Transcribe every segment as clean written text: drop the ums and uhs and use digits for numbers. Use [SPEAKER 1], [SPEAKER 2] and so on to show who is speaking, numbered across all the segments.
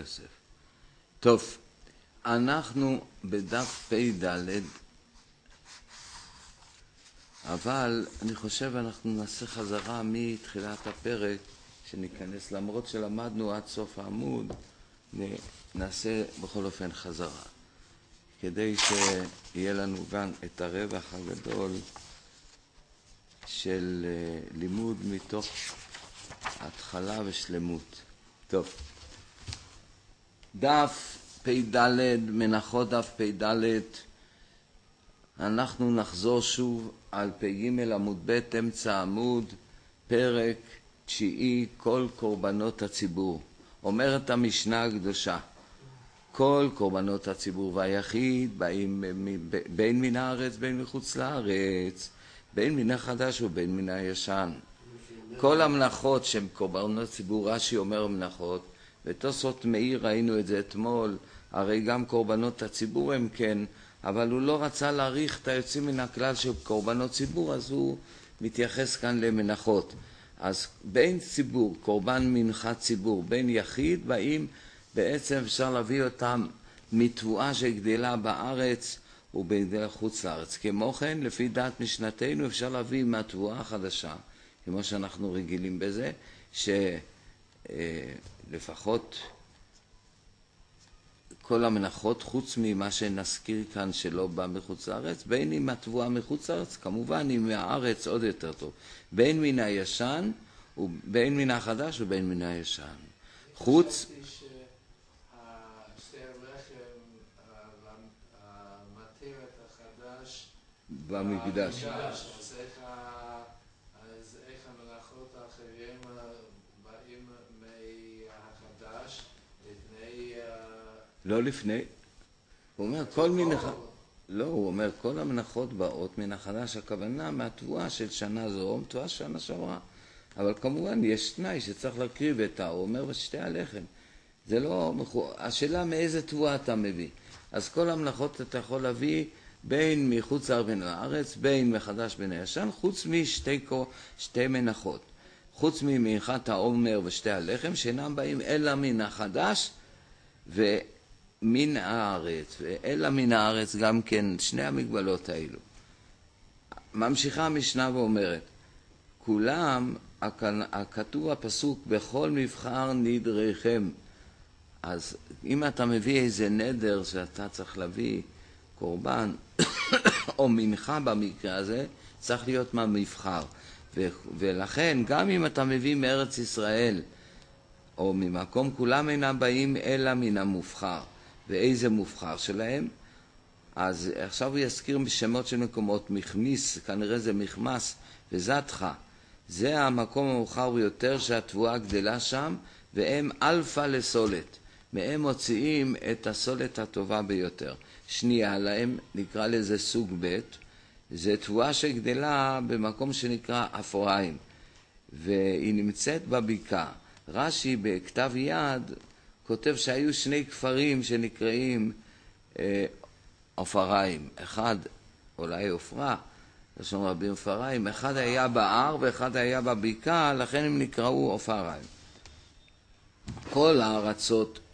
[SPEAKER 1] יוסף. טוב, אנחנו בדף פ"ד, אבל אני חושב אנחנו נעשה חזרה מתחילת הפרק, שניכנס, למרות שלמדנו עד סוף העמוד, נעשה בכל אופן חזרה, כדי שיהיה לנו גם את הרווח הגדול של לימוד מתוך התחלה ושלמות. טוב, דף פ"ד, מנחות דף פ"ד, אנחנו נחזור שוב על פ"ג עמוד ב', אמצע עמוד, פרק 9, כל קורבנות הציבור. אומרת המשנה הקדושה, כל קורבנות הציבור והיחיד באים בין מן הארץ בין מחוץ לארץ, בין מן החדש ובין מן הישן. כל המנחות שהן קורבנות ציבור, רש"י אומר מנחות, ותוספות מאיר ראינו את זה אתמול, הרי גם קורבנות הציבור הם כן, אבל הוא לא רצה להעריך את היוצאים מן הכלל של קורבנות ציבור, אז הוא מתייחס כאן למנחות. אז בין ציבור, קורבן מנחת ציבור, בין יחיד, באים בעצם אפשר להביא אותם מתבואה שגדלה בארץ ובגדלה חוץ לארץ. כמו כן, לפי דעת משנתנו, אפשר להביא מהתבואה החדשה, כמו שאנחנו רגילים בזה, שלפחות כל המנחות, חוץ ממה שנזכיר כאן שלא בא מחוץ לארץ, בין אם התבואה מחוץ לארץ, כמובן אם מהארץ עוד יותר טוב. בין מן הישן, ובין מן החדש ובין מן הישן. חוץ... במקדש.
[SPEAKER 2] אז איך המלאכות האחרים באים מהחדש לפני...
[SPEAKER 1] לא לפני. הוא אומר כל מיני... לא, הוא אומר כל המנחות באות מן החדש, הכוונה מהתבואה של שנה זו, או מתבואה שנה שעברה. אבל כמובן יש תנאי שצריך להקריב את הוא אומר בשתי הלחם. זה לא... השאלה מאיזה תבואה אתה מביא. אז כל המנחות אתה יכול להביא בין מחוץ לארץ, בין מחדש בין הישן, חוץ משתי מנחות. חוץ ממנחת העומר ושתי הלחם, שאינם באים אלא מן החדש ומן הארץ. ואלא מן הארץ גם כן שני המגבלות האלו. ממשיכה המשנה ואומרת, כולם, הכתוב הפסוק, בכל מבחר נדריכם. אז אם אתה מביא איזה נדר שאתה צריך להביא קורבן, או מנחה במקרה הזה, צריך להיות מהמבחר. ולכן, גם אם אתה מביא מארץ ישראל, או ממקום, כולם אינם באים אלא מן המובחר. ואיזה מובחר שלהם? אז עכשיו הוא יזכיר בשמות של מקומות, מכמיס, כנראה זה מכמס, וזתך. זה המקום המאוחר ביותר שהתבואה גדלה שם, והם אלפא לסולת. מהם מוציאים את הסולת הטובה ביותר. שנייה להם, נקרא לזה סוג ב', זה תבואה שגדלה במקום שנקרא אפריים, והיא נמצאת בבקעה. רש"י בכתב יד כותב שהיו שני כפרים שנקראים אפריים, אחד אולי עופרה, לשון רבים אפריים, אחד היה בהר ואחד היה בבקעה, לכן הם נקראו אפריים. כל הארצות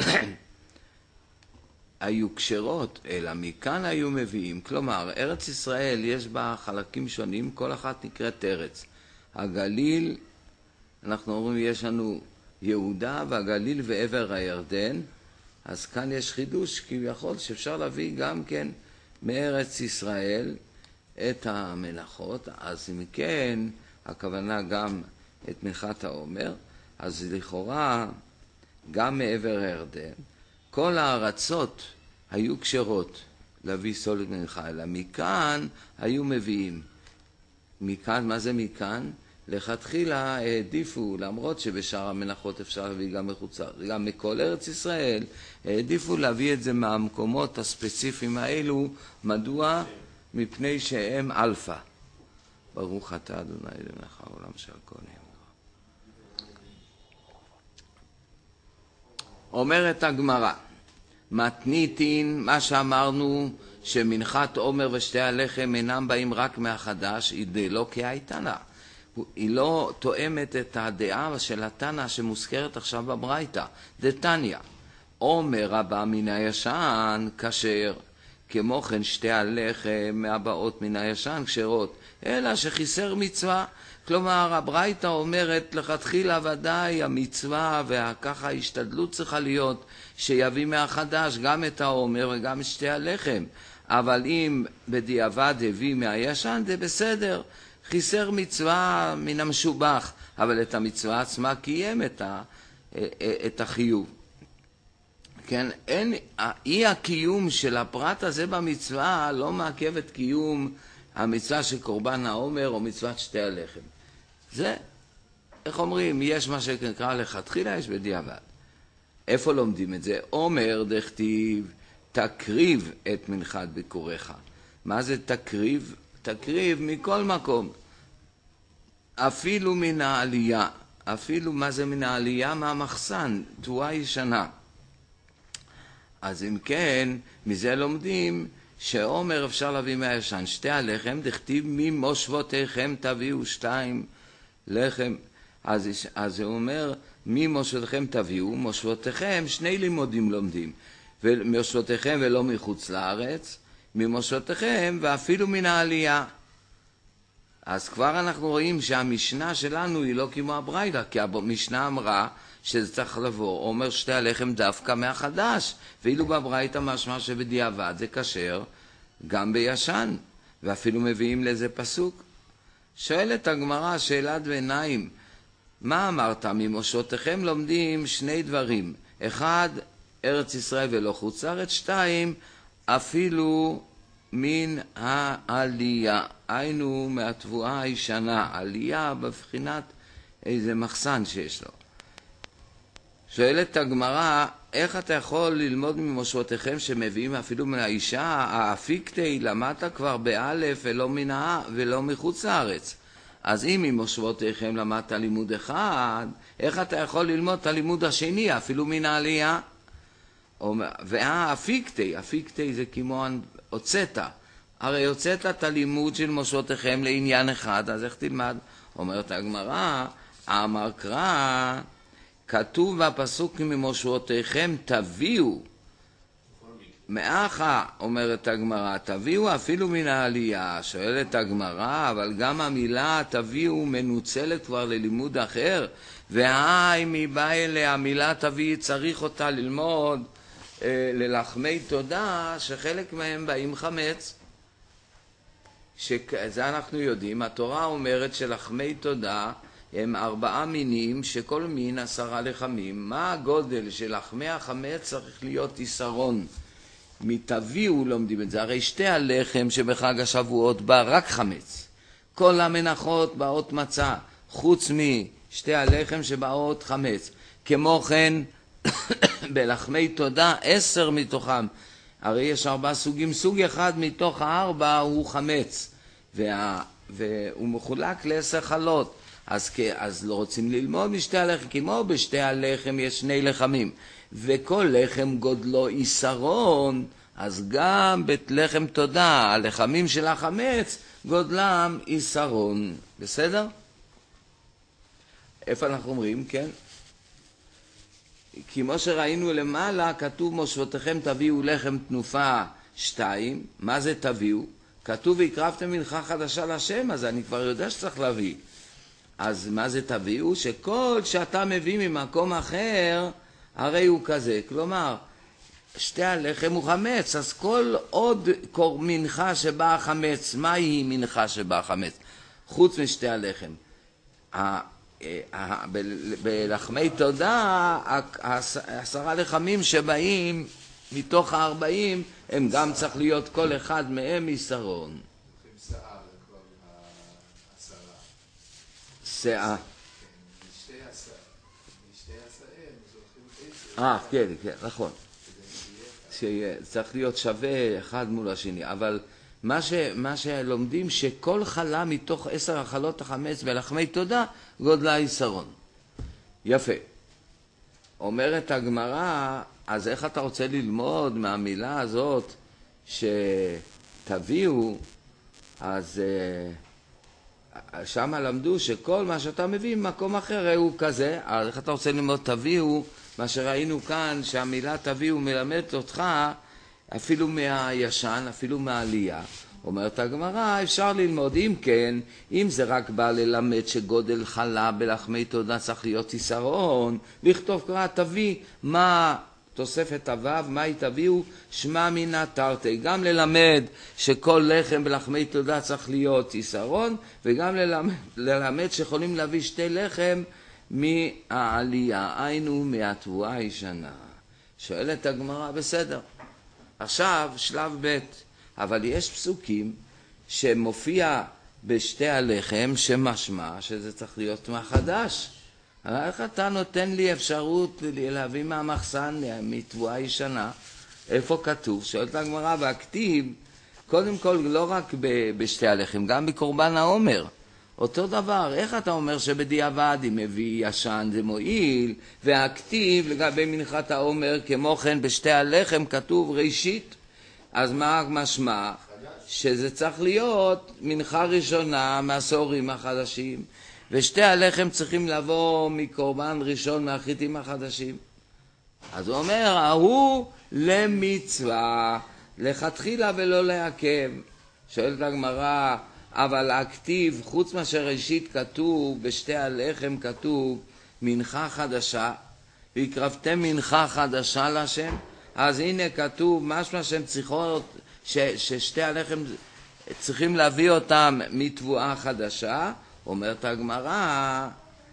[SPEAKER 1] היו כשרות, אלא מכאן היו מביאים. כלומר, ארץ ישראל יש בה חלקים שונים, כל אחת נקראת ארץ. הגליל, אנחנו אומרים, יש לנו יהודה והגליל ועבר הירדן, אז כאן יש חידוש כביכול שאפשר להביא גם כן מארץ ישראל את המנחות, אז אם כן, הכוונה גם את מנחת העומר, אז לכאורה גם מעבר הירדן, כל הארצות היו כשרות להביא סולת מנחה, אלא מכאן היו מביאים. מכאן, מה זה מכאן? לכתחילה העדיפו, למרות שבשאר המנחות אפשר להביא גם מחוצה, גם מכל ארץ ישראל, העדיפו להביא את זה מהמקומות הספציפיים האלו. מדוע? מפני שהם אלפא. ברוך אתה אדוני אלוהיך העולם של כל נברא. אומרת הגמרא, מתניתין, מה שאמרנו שמנחת עומר ושתי הלחם אינם באים רק מהחדש, היא לא כהייתנה. היא לא תואמת את הדעה של התנא שמוזכרת עכשיו בברייתא. דתניא, עומר הבא מן הישן כשר, כמו כן שתי הלחם מהבאות מן הישן כשרות, אלא שחיסר מצווה. כלומר, הברייתא אומרת לכתחילה ודאי המצווה וככה ההשתדלות צריכה להיות שיביא מהחדש גם את העומר וגם את שתי הלחם. אבל אם בדיעבד הביא מהישן זה בסדר, חיסר מצווה מן המשובח, אבל את המצווה עצמה קיים את החיוב. כן, אי הקיום של הפרט הזה במצווה לא מעכב את קיום המצווה של קורבן העומר או מצוות שתי הלחם. זה, איך אומרים, יש מה שנקרא לכתחילה, יש בדיעבד. איפה לומדים את זה? עומר דכתיב תקריב את מנחת ביקורך. מה זה תקריב? תקריב מכל מקום. אפילו מן העלייה. אפילו מה זה מן העלייה? מהמחסן, תבואה ישנה. אז אם כן, מזה לומדים שעומר אפשר להביא מהישן. שתי הלחם דכתיב ממושבותיכם תביאו 2 לחם. אז הוא אומר, ממושבותיכם תביאו, מושבותיכם 2 לימודים לומדים. ומושבותיכם ולא מחוץ לארץ, ממושבותיכם ואפילו מן העלייה. אז כבר אנחנו רואים שהמשנה שלנו היא לא כמו הברייתא, כי המשנה אמרה שזה צריך לבוא, אומר שתי הלחם דווקא מהחדש, ואילו בברייתא משמע שבדיעבד זה כשר גם בישן, ואפילו מביאים לזה פסוק. שואלת הגמרא שאלת ביניים, מה אמרת? ממושבותיכם לומדים 2 דברים, 1 ארץ ישראל ולא חוץ לארץ, 2 אפילו מן העלייה, היינו מהתבואה הישנה, עלייה בבחינת איזה מחסן שיש לו. שואלת הגמרא, איך אתה יכול ללמוד ממושבותיכם שמביאים אפילו מן האישה? האפיקתי למדת כבר באלף ולא מחוץ לארץ. אז אם ממושבותיכם למדת לימוד אחד, איך אתה יכול ללמוד את הלימוד השני אפילו מן העלייה? והאפיקתי, אפיקתי זה כמו הוצאת. הרי הוצאת את הלימוד של מושבותיכם לעניין אחד, אז איך תלמד? אומרת הגמרא, אמר קרא, כתוב בפסוק ממושבותיכם תביאו. מאחה, אומרת הגמרא, תביאו אפילו מן העלייה. שואלת הגמרא, אבל גם המילה תביאו מנוצלת כבר ללימוד אחר, והי מבא אליה המילה תביא, צריך אותה ללמוד ללחמי תודה, שחלק מהם באים חמץ. שזה אנחנו יודעים, התורה אומרת שלחמי תודה הם 4 מינים, שכל מין 10 לחמים. מה הגודל של לחמי החמץ? צריך להיות יסרון. מתביאו לומדים את זה, הרי שתי הלחם שבחג השבועות בא רק חמץ. כל המנחות באות מצה, חוץ משתי הלחם שבאות חמץ. כמו כן, בלחמי תודה 10 מתוכם, הרי יש 4 סוגים, סוג אחד מתוך 4 הוא חמץ, והוא מחולק ל10 חלות. אז לא רוצים ללמוד משתי הלחם, כמו בשתי הלחם יש 2 לחמים, וכל לחם גודלו יסרון, אז גם בלחם תודה, הלחמים של החמץ גודלם יסרון. בסדר? איפה אנחנו אומרים? כן? כמו שראינו למעלה, כתוב מושבותיכם תביאו לחם תנופה 2. מה זה תביאו? כתוב והקרבתם מנחה חדשה לשם, אז אני כבר יודע שצריך להביא. אז מה זה תביאו? שכל שאתה מביא ממקום אחר, הרי הוא כזה. כלומר, שתי הלחם הוא חמץ, אז כל עוד מנחה שבא החמץ, מה היא מנחה שבא החמץ? חוץ משתי הלחם. בלחמי תודה, 10 לחמים שבאים מתוך 40, הם גם צריך להיות כל אחד מהם יסרון. שאה. כן, נכון. שצריך להיות שווה אחד מול השני, אבל מה שלומדים שכל חלה מתוך 10 החלות החמץ בלחמי תודה גודלה יסרון. יפה. אומרת הגמרא, אז איך אתה רוצה ללמוד מהמילה הזאת שתביאו? אז שם למדו שכל מה שאתה מביא ממקום אחר הוא כזה. אז איך אתה רוצה ללמוד תביאו? מה שראינו כאן, שהמילה תביאו מלמדת אותך אפילו מהישן, אפילו מהעלייה. אומרת הגמרא, אפשר ללמוד, אם כן, אם זה רק בא ללמד שגודל חלה בלחמי תודה צריך להיות חיסרון, לכתוב קרא תביא, מה תוספת הוו, מה היא תביאו? שמע מינה תרתי, גם ללמד שכל לחם בלחמי תודה צריך להיות חיסרון, וגם ללמד שיכולים להביא שתי לחם מהעלייה, היינו מהתבואה הישנה. שואלת הגמרא, בסדר. עכשיו שלב ב', אבל יש פסוקים שמופיע בשתי הלחם שמשמע שזה צריך להיות מחדש. איך אתה נותן לי אפשרות להביא מהמחסן מתבואה ישנה? איפה כתוב? שואלת הגמרא, והכתיב, קודם כל לא רק בשתי הלחם, גם בקורבן העומר. אותו דבר, איך אתה אומר שבדיעבד אם מביא ישן זה מועיל, והכתיב לגבי מנחת העומר כמו כן בשתי הלחם כתוב ראשית, אז מה משמע? שזה צריך להיות מנחה ראשונה מהסוהרים החדשים, ושתי הלחם צריכים לבוא מקורבן ראשון מהחיטים החדשים. אז הוא אומר, ההוא למצווה, לכתחילה ולא לעכב. שואלת הגמרא, אבל הכתיב, חוץ מאשר ראשית כתוב, בשתי הלחם כתוב מנחה חדשה, והקרבתם מנחה חדשה להשם. אז הנה כתוב משמע שהם צריכות, ששתי הלחם צריכים להביא אותם מתבואה חדשה. אומרת הגמרא,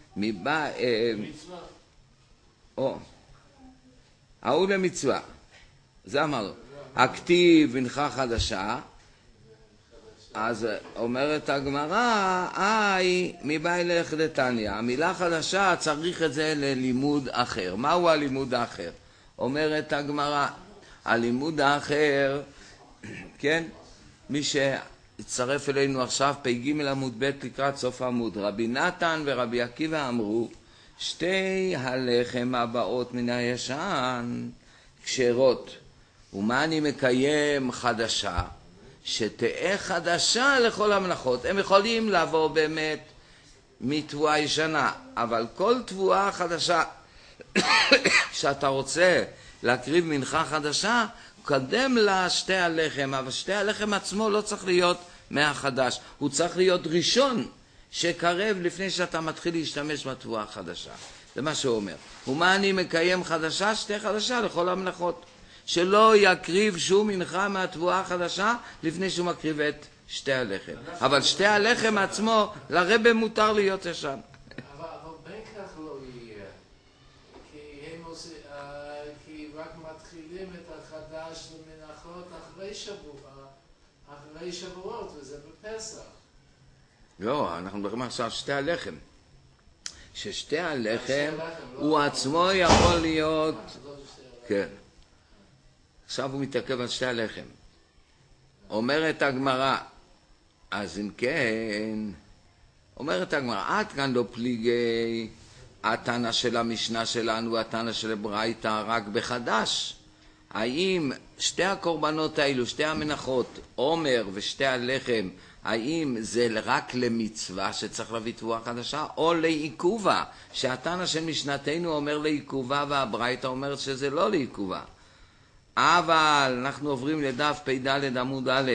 [SPEAKER 1] ההוא למצווה, זה אמרנו, הכתיב מנחה חדשה. אז אומרת הגמרא, מבאי לך דתניא, המילה חדשה צריך את זה ללימוד אחר. מהו הלימוד האחר? אומרת הגמרא, הלימוד האחר, כן, מי שהצטרף אלינו עכשיו, פ"ג עמוד ב' לקראת סוף העמוד, רבי נתן ורבי עקיבא אמרו, שתי הלחם הבאות מן הישן כשרות, ומה אני מקיים חדשה? שתהיה חדשה לכל המלאכות. הם יכולים לבוא באמת מתבואה ישנה, אבל כל תבואה חדשה שאתה רוצה להקריב מנחה חדשה, קדם לה שתי הלחם, אבל שתי הלחם עצמו לא צריך להיות מהחדש, הוא צריך להיות ראשון שקרב לפני שאתה מתחיל להשתמש בתבואה החדשה. זה מה שהוא אומר. ומה אני מקיים חדשה? שתי חדשה לכל המלאכות. שלא יקריב שום מנחה מהתבואה החדשה לפני שהוא מקריב את שתי הלחם. אבל שתי הלחם עצמו, לרבא מותר להיות ישן.
[SPEAKER 2] אבל בין כך לא יהיה. כי רק מתחילים את החדש למנחות אחרי שבועות, וזה בפסח.
[SPEAKER 1] לא, אנחנו מדברים עכשיו שתי הלחם. ששתי הלחם הוא עצמו יכול להיות... כן. עכשיו הוא מתעכב על שתי הלחם. אומרת הגמרא, אז אם כן, אומרת הגמרא, עד כאן לא פליגי, התנא של המשנה שלנו, התנא של הברייתא, רק בחדש. האם שתי הקורבנות האלו, שתי המנחות, עומר ושתי הלחם, האם זה רק למצווה שצריך להביא תבואה חדשה, או לעיכובה, שהתנא של משנתנו אומר לעיכובה והברייתא אומרת שזה לא לעיכובה. אבל אנחנו עוברים לדף פ"ד עמוד א',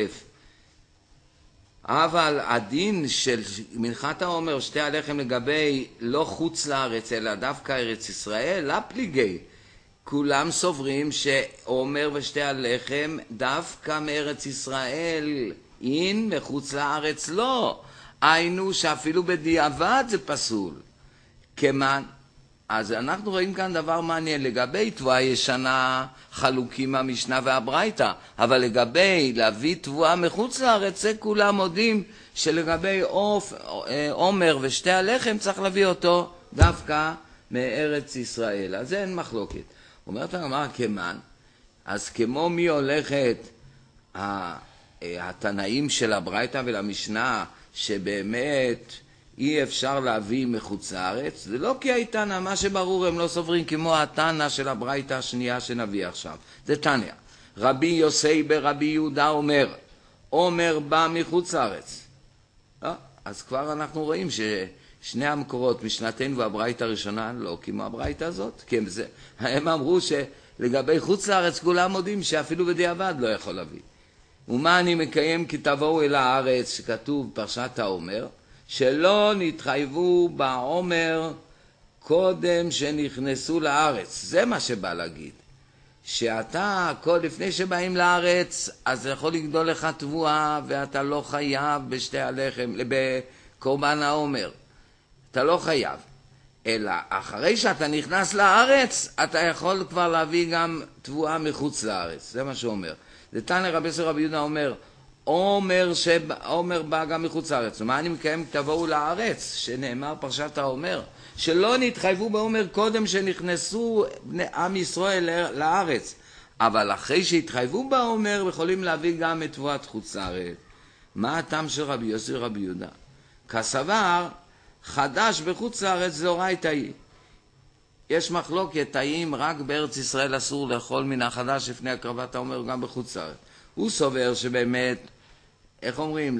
[SPEAKER 1] אבל הדין של מנחת העומר שתי הלחם לגבי לא חוץ לארץ אלא דווקא ארץ ישראל, לא פליגי. כולם סוברים שעומר ושתי הלחם דווקא מארץ ישראל, אין מחוץ לארץ לא. היינו שאפילו בדיעבד זה פסול. כמן? אז אנחנו רואים כאן דבר מעניין, לגבי תבואה ישנה חלוקים המשנה והברייתא, אבל לגבי להביא תבואה מחוץ לארץ, זה כולם מודים שלגבי עומר ושתי הלחם צריך להביא אותו דווקא מארץ ישראל. אז אין מחלוקת. אומרת הגמרא כמן, אז כמו מי הולכת התנאים של הברייתא ולמשנה שבאמת אי אפשר להביא מחוץ לארץ, זה לא כי הייתנא, מה שברור הם לא סוברים כמו התנא של הברייתא השנייה שנביא עכשיו. זה תניא. רבי יוסי ברבי יהודה אומר בא מחוץ לארץ. אז כבר אנחנו רואים שני המקורות, משנתנו והברייתא הראשונה, לא כמו הברייתא הזאת, כי הם אמרו שלגבי חוץ לארץ כולם מודים שאפילו בדיעבד לא יכול להביא. ומה אני מקיים כי תבואו אל הארץ, שכתוב פרשת העומר, שלא נתחייבו בעומר קודם שנכנסו לארץ. זה מה שבא להגיד. שאתה, לפני שבאים לארץ, אז יכול לגדול לך תבואה, ואתה לא חייב בשתי הלחם, בקורבן העומר. אתה לא חייב. אלא אחרי שאתה נכנס לארץ, אתה יכול כבר להביא גם תבואה מחוץ לארץ. זה מה שאומר. זה תנא רבי יוסי רבי יהודה אומר, עומר בא גם מחוץ לארץ. ומה אני מקיים? תבואו לארץ, שנאמר פרשת העומר. שלא נתחייבו בעומר קודם שנכנסו עם ישראל לארץ. אבל אחרי שהתחייבו בעומר, יכולים להביא גם את תבואת חוץ לארץ. מה הטעם של רבי יוסי רבי יהודה? כסבר, חדש בחוץ לארץ זה אורייתא היא. יש מחלוקת, האם רק בארץ ישראל אסור לאכול מן החדש לפני הקרבת העומר גם בחוץ לארץ. הוא סובר שבאמת, איך אומרים,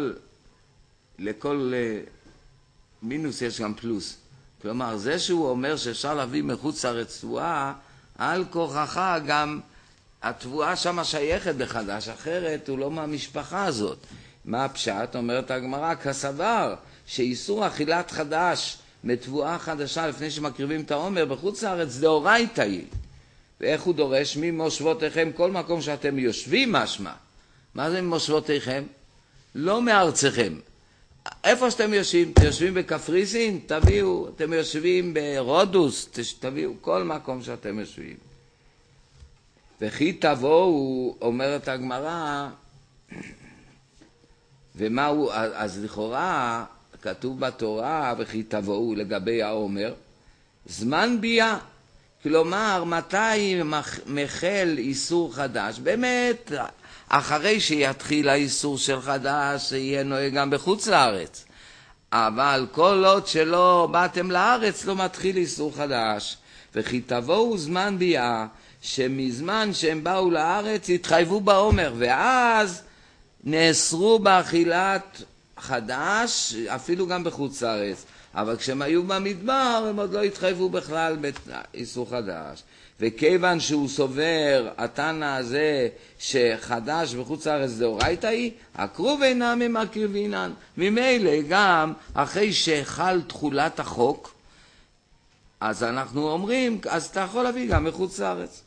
[SPEAKER 1] לכל מינוס יש גם פלוס. כלומר, זה שהוא אומר שאפשר להביא מחוץ לארץ תבואה, על כוחך גם התבואה שם שייכת בחדש, אחרת הוא לא מהמשפחה הזאת. מה הפשט? אומרת הגמרא, כסבר, שאיסור אכילת חדש מתבואה חדשה לפני שמקריבים את העומר בחוץ לארץ, דאורייתא היא. ואיך הוא דורש? ממושבותיכם, כל מקום שאתם יושבים משמע. מה זה ממושבותיכם? לא מארצכם. איפה שאתם יושבים? אתם יושבים בקפריסין? תביאו. אתם יושבים ברודוס? תביאו. כל מקום שאתם יושבים. וכי תבואו, אומרת הגמרא, ומה הוא, אז לכאורה, כתוב בתורה, וכי תבואו לגבי העומר, זמן ביאה. כלומר, מתי מחל איסור חדש? באמת, אחרי שיתחיל האיסור של חדש, זה יהיה נוהג גם בחוץ לארץ. אבל כל עוד שלא באתם לארץ, לא מתחיל איסור חדש. וכי תבואו זמן ביאה, שמזמן שהם באו לארץ, התחייבו בעומר, ואז נאסרו באכילת חדש, אפילו גם בחוץ לארץ. אבל כשהם היו במדבר, הם עוד לא התחייבו בכלל באיסור חדש. וכיוון שהוא סובר, התנא הזה, שחדש בחוץ לארץ דאורייתא היא, הקרוב אינם ממקריבינן. ממילא גם אחרי שחל תחולת החוק, אז אנחנו אומרים, אז אתה יכול להביא גם מחוץ לארץ.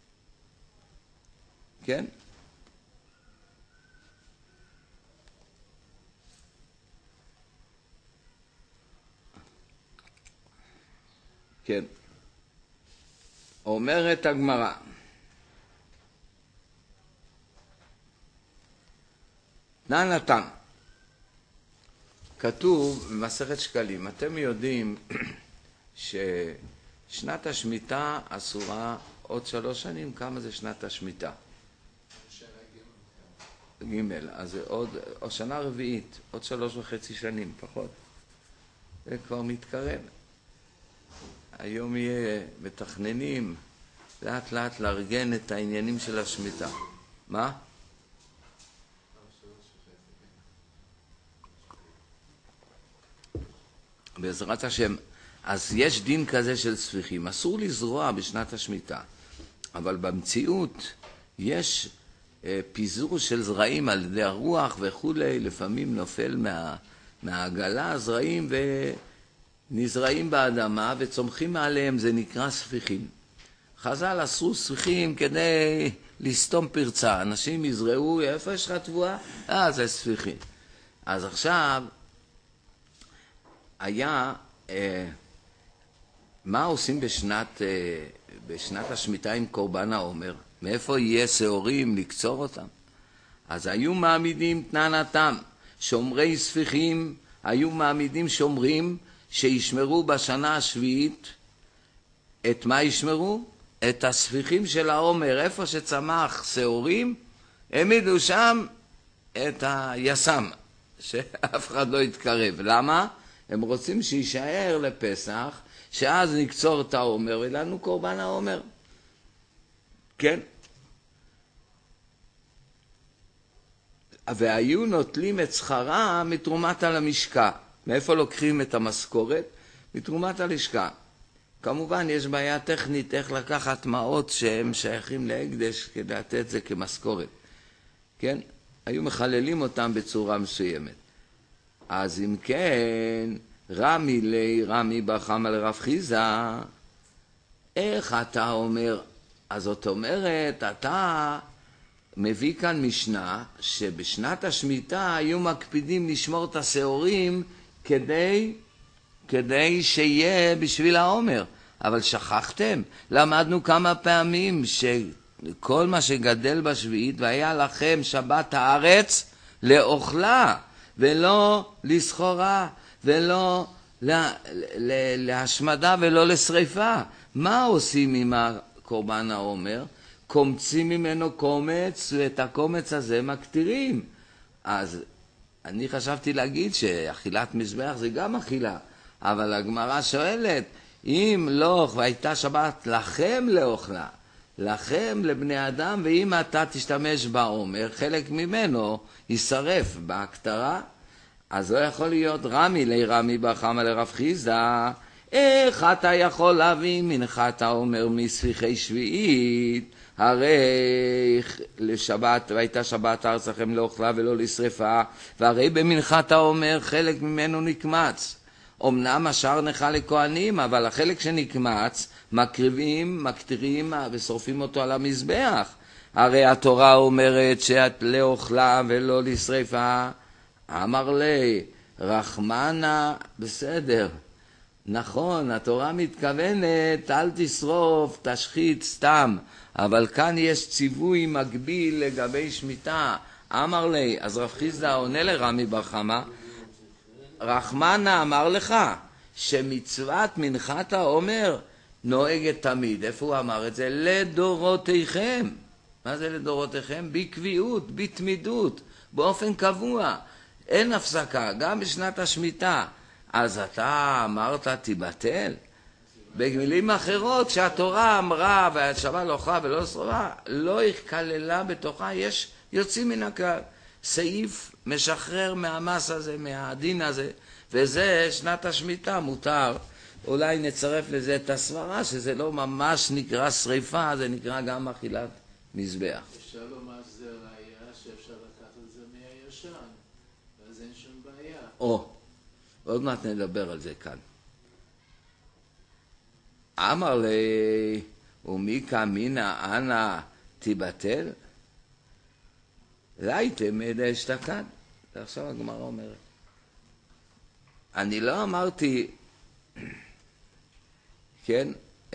[SPEAKER 1] כן? כן. אומרת הגמרא, נתן, כתוב במסכת שקלים, אתם יודעים ששנת השמיטה אסורה עוד 3 שנים, כמה זה שנת השמיטה? ג', אז זה עוד שנה רביעית, עוד 3.5 שנים, פחות. זה כבר מתקרב. היום יהיה מתכננים לאט לאט לארגן את העניינים של השמיטה. מה? בעזרת השם. אז יש דין כזה של ספיחים. אסור לזרוע בשנת השמיטה. אבל במציאות יש פיזור של זרעים על ידי הרוח וכולי. לפעמים נופל מהעגלה זרעים נזרעים באדמה וצומחים מעליהם, זה נקרא ספיחים. חז"ל עשו ספיחים כדי לסתום פרצה. אנשים יזרעו, איפה יש לך תבואה? זה ספיחים. אז עכשיו, היה, מה עושים בשנת השמיטה עם קורבן העומר? מאיפה יהיה שעורים לקצור אותם? אז היו מעמידים תננתם, שומרי ספיחים, היו מעמידים שומרים, שישמרו בשנה השביעית, את מה ישמרו? את הספיחים של העומר, איפה שצמח שעורים, העמידו שם את היסם, שאף אחד לא יתקרב. למה? הם רוצים שישאר לפסח, שאז נקצור את העומר, ולנו קורבן העומר. כן? והיו נוטלים את שכרה מתרומת על המשקע. מאיפה לוקחים את המשכורת? מתרומת הלשכה. כמובן יש בעיה טכנית איך לקחת מעות שהם שייכים להקדש כדי לתת את זה כמשכורת. כן? היו מחללים אותם בצורה מסוימת. אז אם כן, רמי בר חמא לרב חיזה, איך אתה אומר? אז זאת אומרת, אתה מביא כאן משנה שבשנת השמיטה היו מקפידים לשמור את השעורים כדי שיהיה בשביל העומר. אבל שכחתם, למדנו כמה פעמים שכל מה שגדל בשביעית והיה לכם שבת הארץ לאוכלה ולא לסחורה ולא להשמדה ולא לשריפה. מה עושים עם הקורבן העומר? קומצים ממנו קומץ, ואת הקומץ הזה מקטירים. אז אני חשבתי להגיד שאכילת מזבח זה גם אכילה, אבל הגמרא שואלת, אם לא, והייתה שבת לכם לאוכלה, לכם לבני אדם, ואם אתה תשתמש בעומר, חלק ממנו יישרף בהקטרה, אז לא יכול להיות רמי בר חמא לרב חיזה, איך אתה יכול להביא מנחת העומר מספיחי שביעית? הרי לשבת, והייתה שבת הארץ לכם לאוכלה ולא לשרפה, והרי במנחת העומר חלק ממנו נקמץ. אמנם השאר נחל לכהנים, אבל החלק שנקמץ מקריבים, מקטירים ושורפים אותו על המזבח. הרי התורה אומרת שאת לאוכלה ולא לשרפה. אמר לי, רחמנה, בסדר. נכון, התורה מתכוונת, אל תשרוף, תשחית סתם. אבל כאן יש ציווי מקביל לגבי שמיטה. אמר לי, אז רב חיסדא עונה לרמי בר חמא, רחמנה אמר לך שמצוות מנחת העומר נוהגת תמיד. איפה הוא אמר את זה? לדורותיכם. מה זה לדורותיכם? בקביעות, בתמידות, באופן קבוע. אין הפסקה, גם בשנת השמיטה. אז אתה אמרת תיבטל? במילים אחרות, שהתורה אמרה והשבה לא אוכלה ולא שרפה, לא הכללה בתוכה, יש יוצאים מן הכלל. סעיף משחרר מהמס הזה, מהדין הזה, וזה שנת השמיטה מותר. אולי נצרף לזה את הסברה, שזה לא ממש נקרא שריפה, זה נקרא גם אכילת מזבח.
[SPEAKER 2] אפשר לומר שזה ראיה שאפשר לקחת את זה מהישן, ואז אין שום בעיה.
[SPEAKER 1] עוד מעט נדבר על זה כאן. אמר לי, ומיקה מינה אנא תיבטל? לייתם דאשתקד. עכשיו הגמרא אומרת. אני לא אמרתי, כן,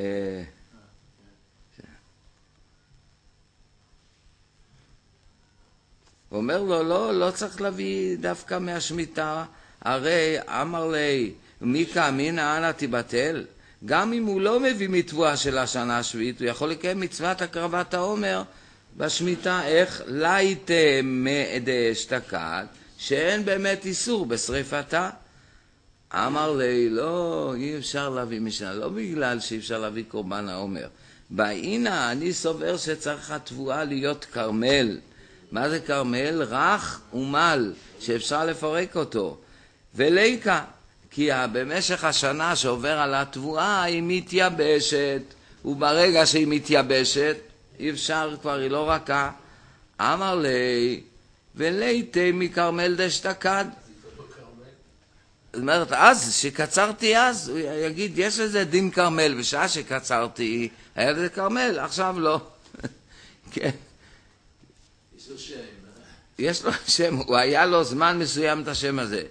[SPEAKER 1] הוא אומר לו, לא צריך להביא דווקא מהשמיטה, הרי אמר לי, מיקה מינה אנא תיבטל? גם אם הוא לא מביא מתבואה של השנה השביעית, הוא יכול לקיים מצוות הקרבת העומר בשמיטה. איך? לייתם דאשתקד, שאין באמת איסור בשריפתה. אמר לי, לא, אי אפשר להביא משנה, לא בגלל שאי אפשר להביא קורבן העומר. בהנה, אני סובר שצריך התבואה להיות קרמל. מה זה קרמל? רך ומל, שאפשר לפרק אותו. וליקה, כי במשך השנה שעובר על התבואה היא מתייבשת, וברגע שהיא מתייבשת, אי אפשר כבר, היא לא רכה. אמר לי, ולייתי מקרמל דאשתקד. זאת אומרת, אז, שקצרתי אז, הוא יגיד, יש לזה דין קרמל, בשעה שקצרתי, היה לזה קרמל, עכשיו לא. כן.
[SPEAKER 2] יש לו שם.
[SPEAKER 1] יש לו שם, הוא היה לו זמן מסוים את השם הזה.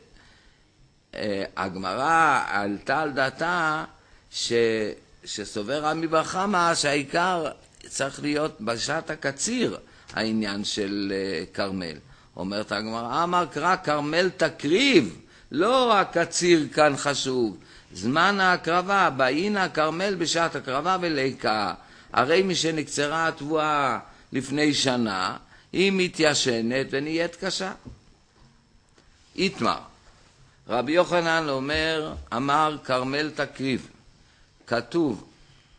[SPEAKER 1] הגמרא עלתה על דעתה שסובר רמי בר חמא שהעיקר צריך להיות בשעת הקציר העניין של קרמל. אומרת הגמרא, אמר קרא קרמל תקריב, לא רק קציר כאן חשוב, זמן ההקרבה, בהינה קרמל בשעת הקרבה וליקה. הרי משנקצרה התבואה לפני שנה, היא מתיישנת ונהיית קשה. איתמר, רבי יוחנן אומר, אמר קרמל תקריב, כתוב,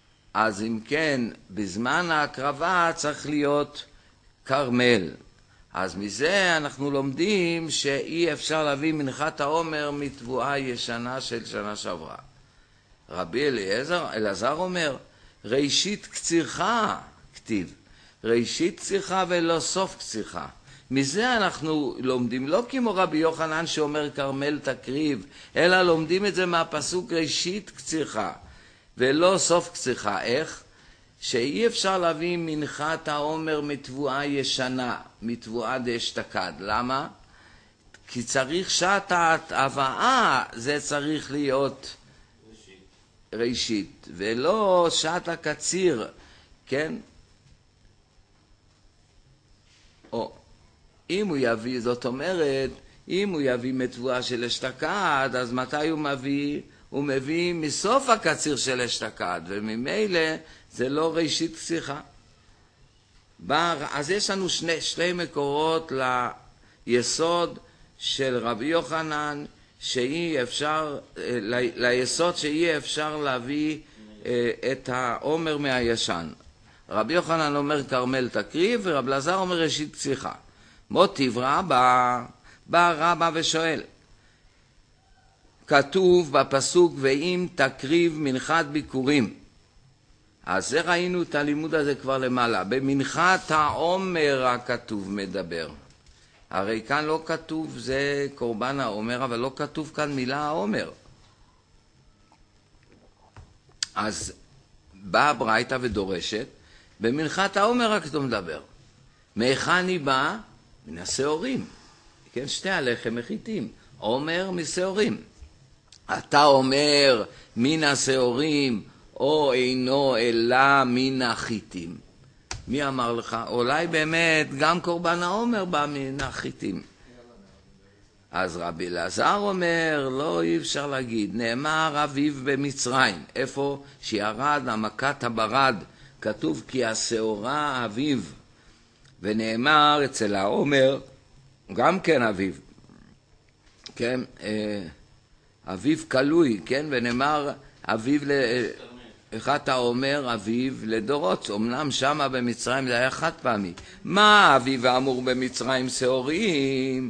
[SPEAKER 1] אז אם כן, בזמן ההקרבה צריך להיות קרמל. אז מזה אנחנו לומדים שאי אפשר להביא מנחת העומר מתבואה ישנה של שנה שעברה. רבי אלעזר אומר, ראשית קצירך, כתיב, ראשית קצירך ולא סוף קצירך. מזה אנחנו לומדים, לא כמו רבי יוחנן שאומר כרמל תקריב, אלא לומדים את זה מהפסוק ראשית קצירך ולא סוף קצירך. איך? שאי אפשר להביא מנחת העומר מתבואה ישנה, מתבואה דאשתקד. למה? כי צריך שעת ההבאה, זה צריך להיות ראשית, ולא שעת הקציר, כן? או, אם הוא יביא, זאת אומרת, אם הוא יביא מתבואה של אשתקד, אז מתי הוא מביא? הוא מביא מסוף הקציר של אשתקד, וממילא זה לא ראשית קצירך. אז יש לנו שני מקורות ליסוד של רבי יוחנן, ליסוד שאי אפשר להביא את העומר מהישן. רבי יוחנן אומר כרמל תקריב, ורבי אלעזר אומר ראשית קצירך. מוטיב רבא, בא רבא ושואל, כתוב בפסוק ואם תקריב מנחת ביקורים. אז זה ראינו את הלימוד הזה כבר למעלה. במנחת העומר הכתוב מדבר. הרי כאן לא כתוב זה קורבן העומר, אבל לא כתוב כאן מילה העומר. אז באה ברייתא ודורשת, במנחת העומר הכתוב מדבר. מהיכן היא באה? מן השעורים. כן, שתי הלחם מחיתים. עומר משעורים. אתה אומר מן השעורים, או אינו אלא מן החיטים. מי אמר לך? אולי באמת גם קורבן העומר בא מן החיטים. אז רבי אלעזר אומר, לא, אי אפשר להגיד. נאמר אביב במצרים. איפה? שירד המכת הברד. כתוב כי השעורה אביב. ונאמר אצל העומר, גם כן אביב. כן, אביב קלוי, כן? ונאמר אביב אחד האומר אביב לדורות. אמנם שמה במצרים זה היה חד פעמי. מה אביב אמור במצרים שעורים?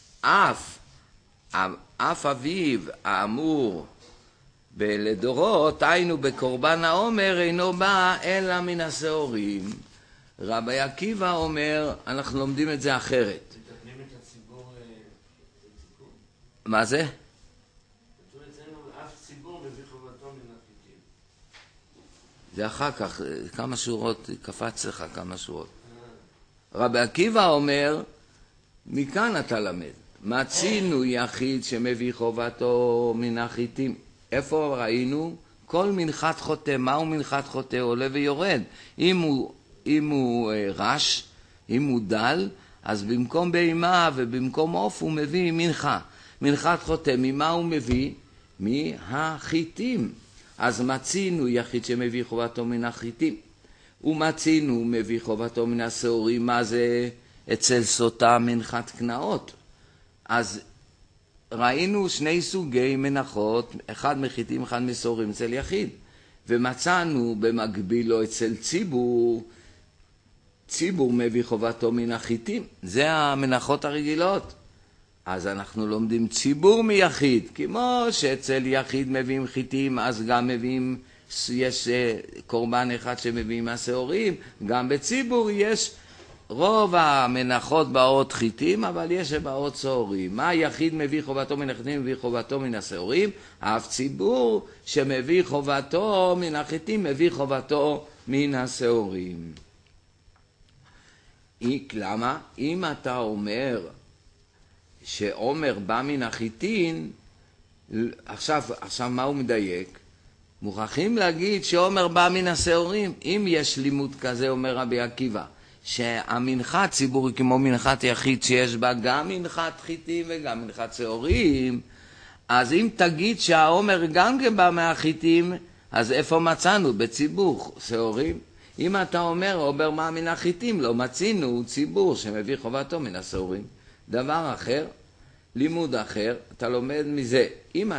[SPEAKER 1] אף אביב האמור לדורות, היינו בקורבן העומר, אינו בא אלא מן השעורים. רבי עקיבא אומר, אנחנו לומדים את זה אחרת.
[SPEAKER 3] מתקנים את הציבור לציבור?
[SPEAKER 1] מה זה?
[SPEAKER 3] כתוב אצלנו, אף ציבור מביא חובתו מן החיטים.
[SPEAKER 1] זה אחר כך, כמה שורות, קפץ לך כמה שורות. רבי עקיבא אומר, מכאן אתה למד. מצינו יחיד שמביא חובתו מן החיטים. איפה ראינו? כל מנחת חוטא, מהו מנחת חוטא? עולה ויורד. אם הוא רש, אם הוא דל, אז במקום בהמה ובמקום עוף הוא מביא מנחה. מנחת חוטא, ממה הוא מביא? מהחיטים. אז מצינו יחיד שמביא חובתו מן החיטים. ומצינו מביא חובתו מן השעורים. מה זה? אצל סוטה מנחת קנאות. אז ראינו שני סוגי מנחות, אחד מחיטים, אחד משעורים אצל יחיד. ומצאנו במקביל לו אצל ציבור מביא חובתו מן החיטים. זה המנחות הרגילות. אז אנחנו לומדים ציבור מיחיד. כמו שאצל יחיד מביאים חיטים, אז גם מביאים, יש קורבן אחד שמביאים מהשעורים. גם בציבור יש רוב המנחות באות חיטים, אבל יש שבאות שעורים. מה יחיד מביא חובתו מן החיטים, מביא חובתו מן השעורים? אף ציבור שמביא חובתו מן החיטים, מביא חובתו מן השעורים. למה? אם אתה אומר שעומר בא מן החיטין, עכשיו מה הוא מדייק? מוכרחים להגיד שעומר בא מן השעורים. אם יש לימוד כזה, אומר רבי עקיבא, שהמנחת ציבורי כמו מנחת יחיד שיש בה גם מנחת חיטים וגם מנחת שעורים, אז אם תגיד שהעומר גם בא מהחיטים, אז איפה מצאנו? בציבור שעורים. אם אתה אומר עומר בא מן החיטים, לא מצינו ציבור שמביא חובתו מן השעורים. דבר אחר, לימוד אחר, אתה לומד מזה. אם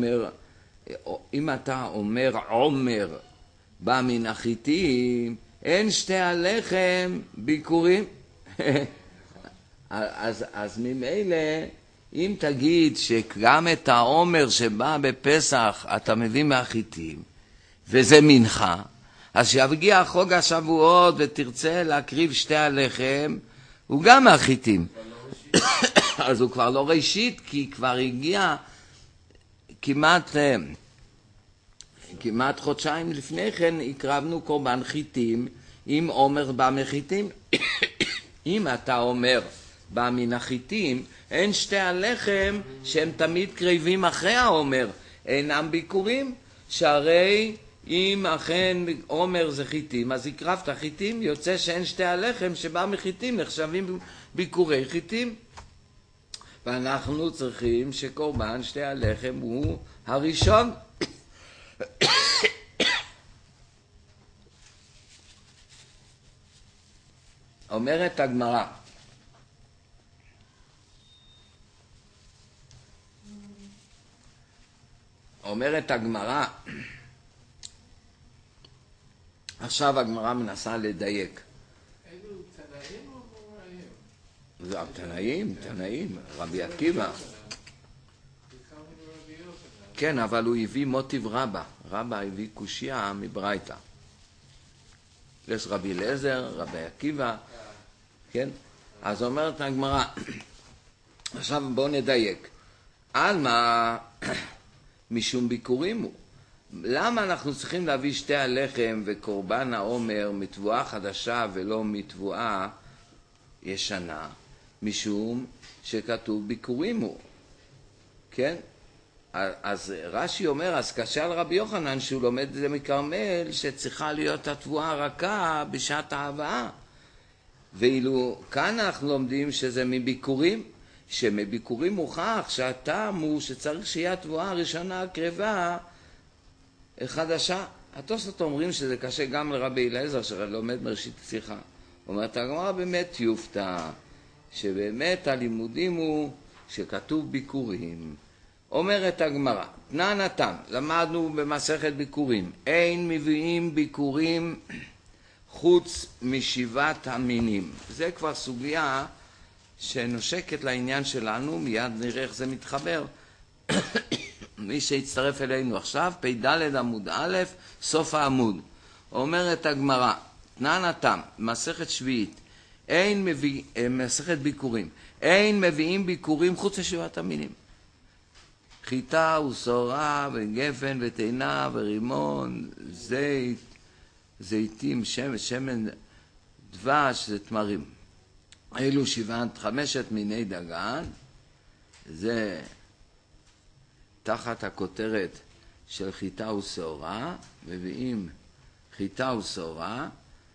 [SPEAKER 1] אתה אומר עומר בא מן החיטים, אין שתי הלחם ביקורים. אז ממילא, אם תגיד שגם את העומר שבא בפסח אתה מביא מהחיטים, וזה מנחה, אז שיגיע חוג השבועות ותרצה להקריב שתי הלחם, הוא גם מהחיטים. אז הוא כבר לא ראשית, כי כבר הגיע כמעט חודשיים לפני כן הקרבנו קורבן חיטים עם עומר בא מחיטים. אם אתה אומר בא מן החיטים, אין שתי הלחם שהם תמיד קרבים אחרי העומר, אינם ביקורים, שהרי אם אכן עומר זה חיטים, אז הקרבת חיטים, יוצא שאין שתי הלחם שבא מחיטים נחשבים ביקורי חיטים. ואנחנו צריכים שקורבן שתי הלחם הוא הראשון. אומרת הגמרא, עכשיו הגמרא מנסה לדייק.
[SPEAKER 2] אלו תנאים או מוראים?
[SPEAKER 1] זה תנאים, רבי עקיבא. כן, אבל הוא הביא מוטיב רבא הביא קושיה מברייתא. יש רבי אליעזר, רבי עקיבא, כן? אז אומרת הגמרא, עכשיו בואו נדייק. על מה משום ביקורים הוא? למה אנחנו צריכים להביא שתי הלחם וקורבן העומר מתבואה חדשה ולא מתבואה ישנה? משום שכתוב ביקורים הוא, כן? אז רש"י אומר, אז קשה על רבי יוחנן שהוא לומד את זה מכרמל, שצריכה להיות התבואה הרכה בשעת ההבאה. ואילו כאן אנחנו לומדים שזה מביקורים, שמביקורים מוכח שהטעם הוא שצריך שיהיה התבואה הראשונה הקרבה חדשה. התוספות אומרים שזה קשה גם לרבי אליעזר שלומד מראשית שיחה. אומרת הגמרא באמת יופתע, שבאמת הלימודים הוא שכתוב ביקורים. אומרת הגמרא, תנן התם, למדנו במסכת ביקורים, אין מביאים ביקורים חוץ משבעת המינים. זה כבר סוגיה שנושקת לעניין שלנו, מיד נראה איך זה מתחבר. מי שיצטרף אלינו עכשיו, פ"ד עמוד א', סוף העמוד. אומרת הגמרא, תנן התם, מסכת שביעית, מסכת ביקורים, אין מביאים ביקורים חוץ משבעת המינים. חיטה ושעורה וגפן ותאנה ורימון, זית, זיתים, שמן, דבש, זה תמרים. אלו חמשת מיני דגן, זה תחת הכותרת של חיטה ושעורה, מביאים חיטה ושעורה,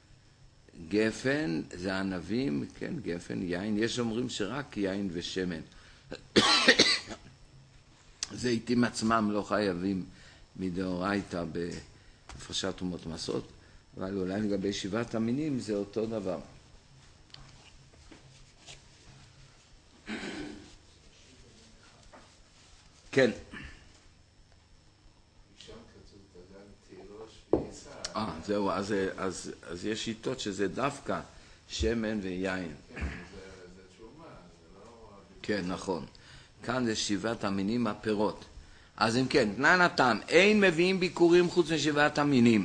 [SPEAKER 1] גפן, זה ענבים, כן, גפן, יין, יש אומרים שרק יין ושמן. זיתים עצמם לא חייבים מדאורייתא בהפרשת תרומות ומסות, אבל אולי לגבי שבעת המינים זה אותו דבר. כן.
[SPEAKER 2] שם כתוב דגן תירוש ויצהר.
[SPEAKER 1] זהו, אז יש שיטות שזה דווקא שמן ויין.
[SPEAKER 2] כן, זה תרומה, זה לא...
[SPEAKER 1] כן, נכון. כאן זה שבעת המינים הפירות. אז אם כן, תנן התם, אין מביאים ביקורים חוץ משבעת המינים.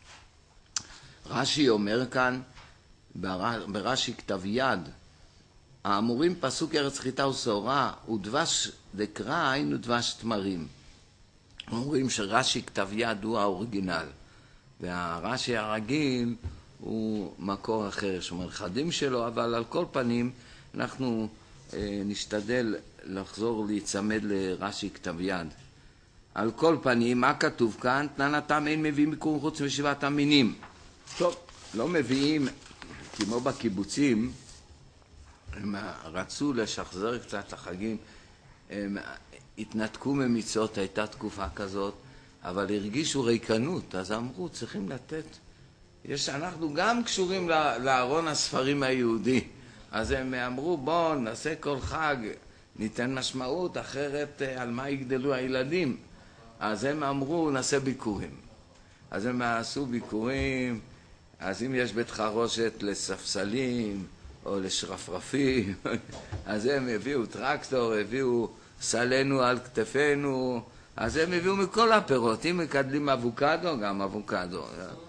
[SPEAKER 1] רש"י אומר כאן, ברש"י כתב יד, האמורים פסוק ארץ חיטה ושעורה, ודבש דקרא היינו דבש תמרים. אומרים שרש"י כתב יד הוא האוריגינל, והרש"י הרגיל הוא מקור אחר, שמרחדים שלו, אבל על כל פנים אנחנו נשתדל לחזור להיצמד לרש"י כתב יד. על כל פנים, מה כתוב כאן? תנן התם אין מביאים ביקורים חוץ משבעת המינים. טוב, לא מביאים, כמו בקיבוצים, הם רצו לשחזר קצת החגים, הם התנתקו ממצוות, הייתה תקופה כזאת, אבל הרגישו ריקנות, אז אמרו, צריכים לתת. אנחנו גם קשורים לארון הספרים היהודי, אז הם אמרו, בואו נעשה כל חג, ניתן משמעות, אחרת על מה יגדלו הילדים. אז הם אמרו, נעשה ביקורים. אז הם עשו ביקורים, אז אם יש בית חרושת לספסלים, או לשרפרפים, אז הם הביאו טרקטור, הביאו סלנו על כתפינו, אז הם הביאו מכל הפירות. אם מקדלים אבוקדו, גם אבוקדו.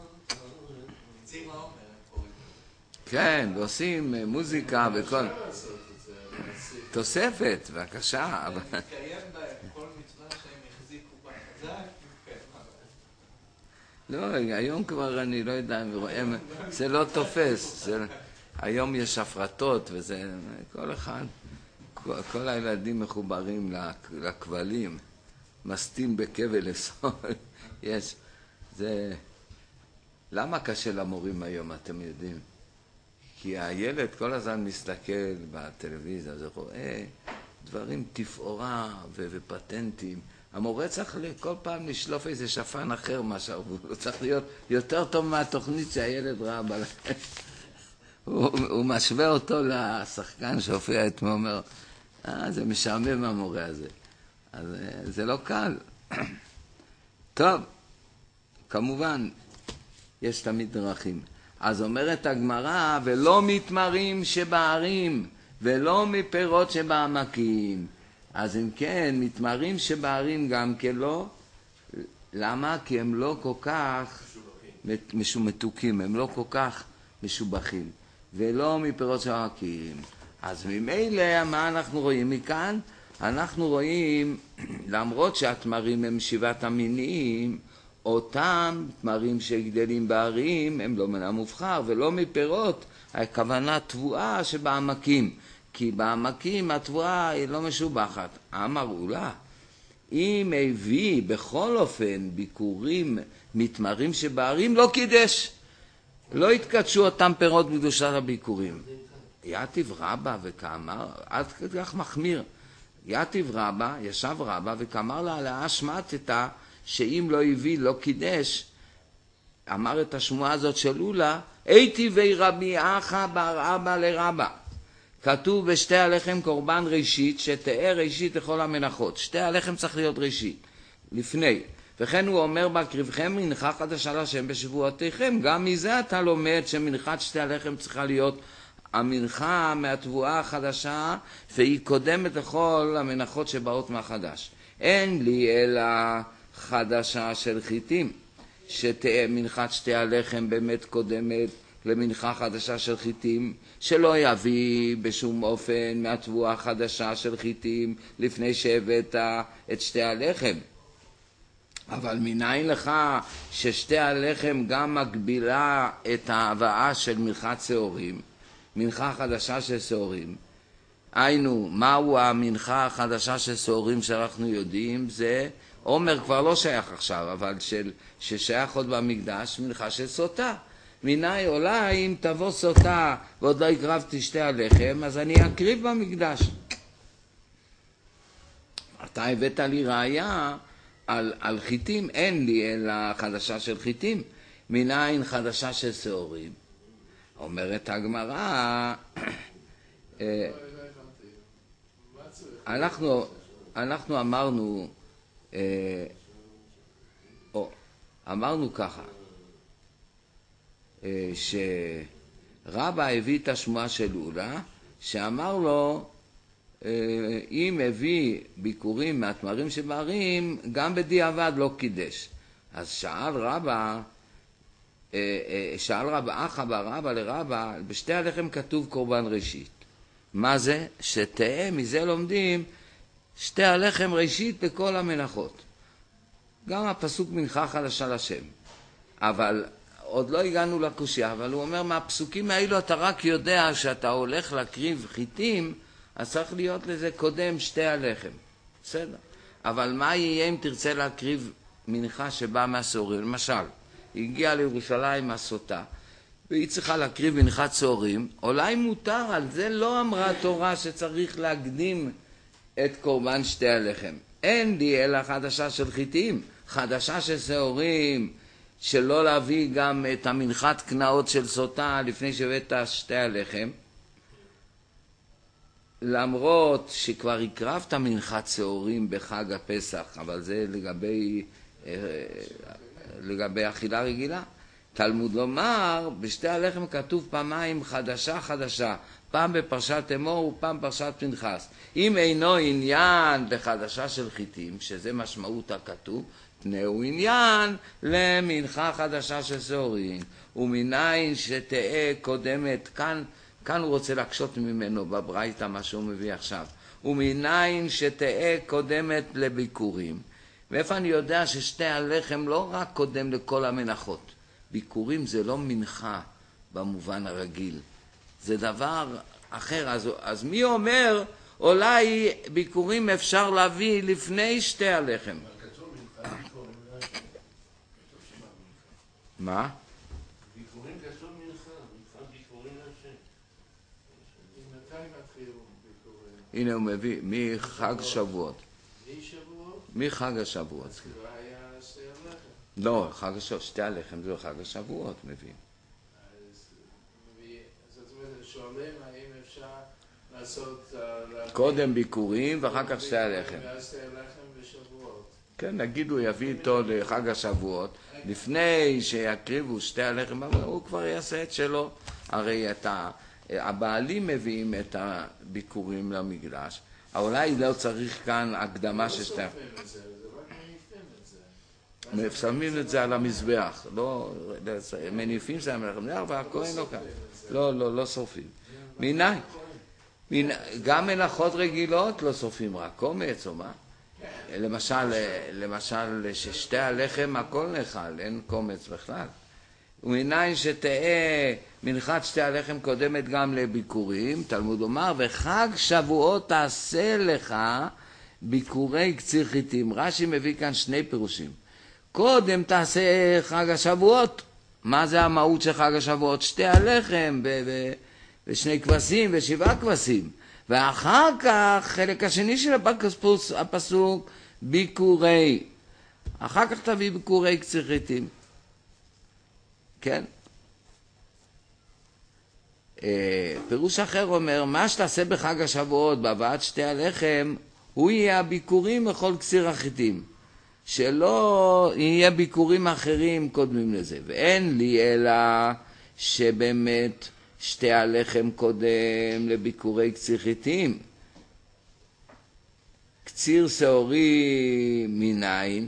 [SPEAKER 1] כן, ועושים מוזיקה וכל... תוספת, בבקשה.
[SPEAKER 2] מתקיים בכל מצווה שהם החזיקו בחזק,
[SPEAKER 1] לא, היום כבר אני לא יודע, זה לא תופס. היום יש הפרטות וזה, כל אחד, כל הילדים מחוברים לכבלים, מסתים בכבל לסול. יש, זה... למה קשה למורים היום, אתם יודעים? כי הילד כל הזמן מסתכל בטלוויזיה, זה רואה דברים תפאורה ופטנטים. המורה צריך כל פעם לשלוף איזה שפן אחר משהו, הוא צריך להיות יותר טוב מהתוכנית שהילד ראה בה. הוא משווה אותו לשחקן שהופיע אתמול, אומר, זה משעמם המורה הזה. אז זה לא קל. טוב, כמובן, יש תמיד דרכים. אז אומרת הגמרא, ולא מתמרים שבערים, ולא מפירות שבעמקים. אז אם כן, מתמרים שבערים גם כן לא. למה? כי הם לא כל כך מתוקים, הם לא כל כך משובחים. ולא מפירות שבעמקים. אז ממילא, מה אנחנו רואים מכאן? אנחנו רואים, למרות שהתמרים הם 7 המינים, אותם תמרים שגדלים בערים הם לא מן המובחר, ולא מפירות, הכוונה תבואה שבעמקים, כי בעמקים התבואה היא לא משובחת. אמרו לה, אם הביא בכל אופן ביקורים מתמרים שבערים, לא קידש, לא התקדשו אותם פירות בקדושת הביקורים. יתיב רבא וכאמר, עד כך מחמיר, יתיב רבא, ישב רבא וכאמר לה, להשמעתתה, שאם לא הביא, לא קידש, אמר את השמועה הזאת של לולה, הייתי ורבי אחא בר אבא לרבא. כתוב בשתי הלחם קורבן ראשית, שתהיה ראשית לכל המנחות. שתי הלחם צריך להיות ראשית, לפני. וכן הוא אומר בהקריבכם מנחה חדשה לשם בשבועותיכם. גם מזה אתה לומד שמנחת שתי הלחם צריכה להיות המנחה מהתבואה החדשה, והיא קודמת לכל המנחות שבאות מהחדש. אין לי אלא חדשה של חיטים, שתהיה מנחת שתי הלחם באמת קודמת למנחה חדשה של חיטים, שלא יביא בשום אופן מהתבואה החדשה של חיטים לפני שהבאת את שתי הלחם. אבל מניין לך ששתי הלחם גם מגבילה את ההבאה של מנחת שעורים, מנחה חדשה של שעורים. היינו, מהו המנחה החדשה של שעורים שאנחנו יודעים? זה עומר כבר לא שייך עכשיו, אבל ששייך עוד במקדש, מנחה של סוטה. מיני אולי אם תבוא סוטה ועוד לא הקרבתי שתי הלחם, אז אני אקריב במקדש. אתה הבאת לי ראיה על חיטים, אין לי אלא חדשה של חיטים. מניין חדשה של שעורים? אומרת הגמרא, אנחנו אמרנו ככה, שרבא הביא את השמועה של לולה, שאמר לו, אם הביא ביקורים מהתמרים שבערים, גם בדיעבד לא קידש. אז שאל רבא אחא בר אבא לרבא, בשתי הלחם כתוב קורבן ראשית. מה זה? שתהיה, מזה לומדים, שתי הלחם ראשית לכל המנחות. גם הפסוק מנחה חדשה לשם. אבל עוד לא הגענו לקושיה, אבל הוא אומר, מהפסוקים האלו אתה רק יודע שאתה הולך להקריב חיטים, אז צריך להיות לזה קודם שתי הלחם. בסדר. אבל מה יהיה אם תרצה להקריב מנחה שבאה מהשעורים? למשל, היא הגיעה לירושלים הסוטה, והיא צריכה להקריב מנחת שעורים, אולי מותר, על זה לא אמרה התורה שצריך להקדים את קורבן שתי הלחם. אין לי אלא חדשה של חיטים, חדשה של שעורים, שלא להביא גם את המנחת קנאות של סוטה לפני שהבאת שתי הלחם. למרות שכבר הקרבת מנחת שעורים בחג הפסח, אבל זה לגבי אכילה רגילה. תלמוד לומר, בשתי הלחם כתוב פעמיים חדשה חדשה, פעם בפרשת אמור ופעם בפרשת פנחס. אם אינו עניין בחדשה של חיטים, שזה משמעות הכתוב, תנאו עניין למנחה חדשה של שעורים, ומניין שתהא קודמת, כאן הוא רוצה להקשות ממנו בברייתא מה שהוא מביא עכשיו, ומניין שתהא קודמת לביקורים. ואיפה אני יודע ששתי הלחם לא רק קודם לכל המנחות, ביקורים זה לא מנחה במובן הרגיל, זה דבר אחר. אז מי אומר אולי ביקורים אפשר להביא לפני שתי הלחם? מה?
[SPEAKER 3] ביקורים כתוב מנחה, ביקורים להשם.
[SPEAKER 2] מתי מתחיל ביקורים?
[SPEAKER 1] הנה הוא מביא מחג שבועות.
[SPEAKER 2] משבועות?
[SPEAKER 1] מחג השבועות.
[SPEAKER 2] אז כבר היה שתי הלחם.
[SPEAKER 1] לא, שתי הלחם זה חג השבועות מביא.
[SPEAKER 2] זאת אומרת, שואלים האם אפשר לעשות...
[SPEAKER 1] קודם ביקורים ואחר כך שתי הלחם.
[SPEAKER 2] ואז שתי הלחם בשבועות.
[SPEAKER 1] כן, נגיד הוא יביא איתו לחג השבועות, לפני שיקריבו שתי הלחם, הוא כבר יעשה את שלו. הרי הבעלים מביאים את הביקורים למקדש, אולי לא צריך כאן הקדמה של שתי...
[SPEAKER 2] לא סופרים את זה, זה רק מניפים את זה.
[SPEAKER 1] שמים את זה על המזבח, לא, מניפים זה המלאכה, והכהן לא כאן. לא שורפים. מניין? גם מנחות רגילות לא שורפים, רק קומץ או מה? למשל ששתי הלחם הכל נחל, אין קומץ בכלל. ומניין שתהא מנחת שתי הלחם קודמת גם לביקורים, תלמוד לומר, וחג שבועות תעשה לך ביקורי קציר חיטים. רש"י מביא כאן שני פירושים. קודם תעשה חג השבועות. מה זה המהות של חג השבועות? שתי הלחם ושני כבשים ושבעה כבשים. ואחר כך, חלק השני של הפסוק, ביקורי. אחר כך תביא ביקורי קציר חיטים. כן? פירוש אחר אומר, מה שתעשה בחג השבועות, בהבאת שתי הלחם, הוא יהיה הביקורים בכל קציר החיטים. שלא יהיה ביקורים אחרים קודמים לזה. ואין לי אלא שבאמת שתי הלחם קודם לביקורי קציר חיטים. קציר שעורי מניין,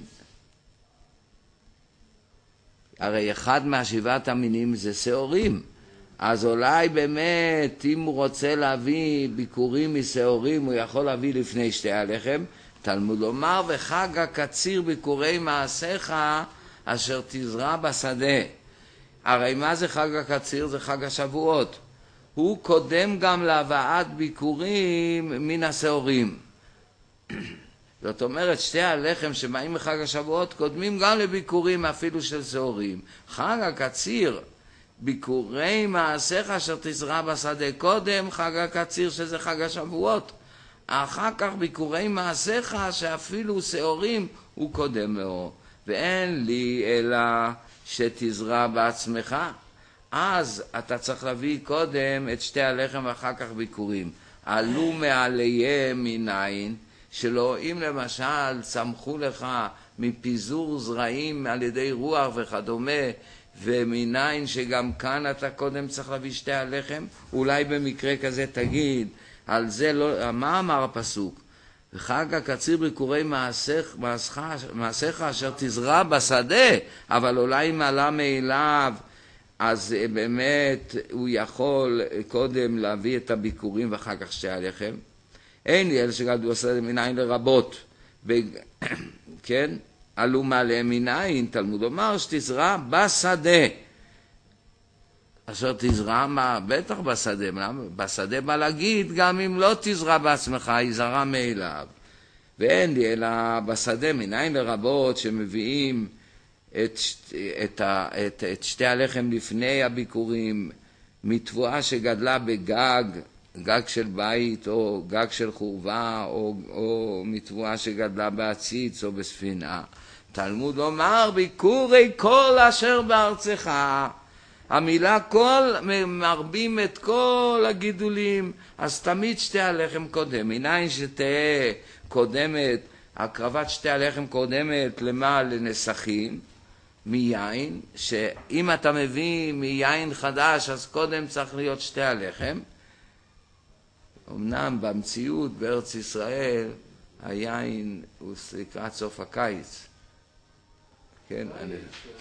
[SPEAKER 1] הרי אחד מהשבעת המינים זה שעורים. אז אולי באמת אם הוא רוצה להביא ביקורים משעורים, הוא יכול להביא לפני שתי הלחם. תלמוד לומר, וחג הקציר ביקורי מעשיך אשר תזרע בשדה. הרי מה זה חג הקציר? זה חג השבועות. הוא קודם גם להבאת ביקורים מן השעורים. זאת אומרת, שתי הלחם שבאים מחג השבועות קודמים גם לביקורים אפילו של שעורים. חג הקציר, ביקורי מעשיך אשר תזרע בשדה. קודם חג הקציר שזה חג השבועות. אחר כך ביקורי מעשיך שאפילו שעורים הוא קודם לו. ואין לי אלא שתזרע בעצמך. אז אתה צריך להביא קודם את שתי הלחם ואחר כך ביקורים. עלו מעליהם מניין, שלא אם למשל צמחו לך מפיזור זרעים על ידי רוח וכדומה, ומניין שגם כאן אתה קודם צריך להביא שתי הלחם, אולי במקרה כזה תגיד, על זה לא, מה אמר הפסוק? וחג הקציר ביקורי מעשיך אשר תזרע בשדה, אבל אולי אם עלה מאליו, אז באמת הוא יכול קודם להביא את הביקורים ואחר כך שתי הלחם. אין לי אלה שגדלו בשדה מניין לרבות, כן? עלו מעליהם מניין, תלמוד אומר שתזרע בשדה. אשר תזרע מה? בטח בשדה. בשדה בא להגיד גם אם לא תזרע בעצמך, יזרע מאליו. ואין לי אלא בשדה מניין לרבות שמביאים את שתי הלחם לפני הביקורים, מתבואה שגדלה בגג, גג של בית או גג של חורבה, או מתבואה שגדלה בעציץ או בספינה. תלמוד לומר ביקורי כל אשר בארצך. המילה כל מרבים את כל הגידולים, אז תמיד שתי הלחם קודם. מניין שתהיה קודמת, הקרבת שתי הלחם קודמת למה? לנסחים, מיין, שאם אתה מביא מיין חדש, אז קודם צריך להיות שתי הלחם. אמנם במציאות בארץ ישראל, היין הוא לקראת סוף הקיץ. כן, אני...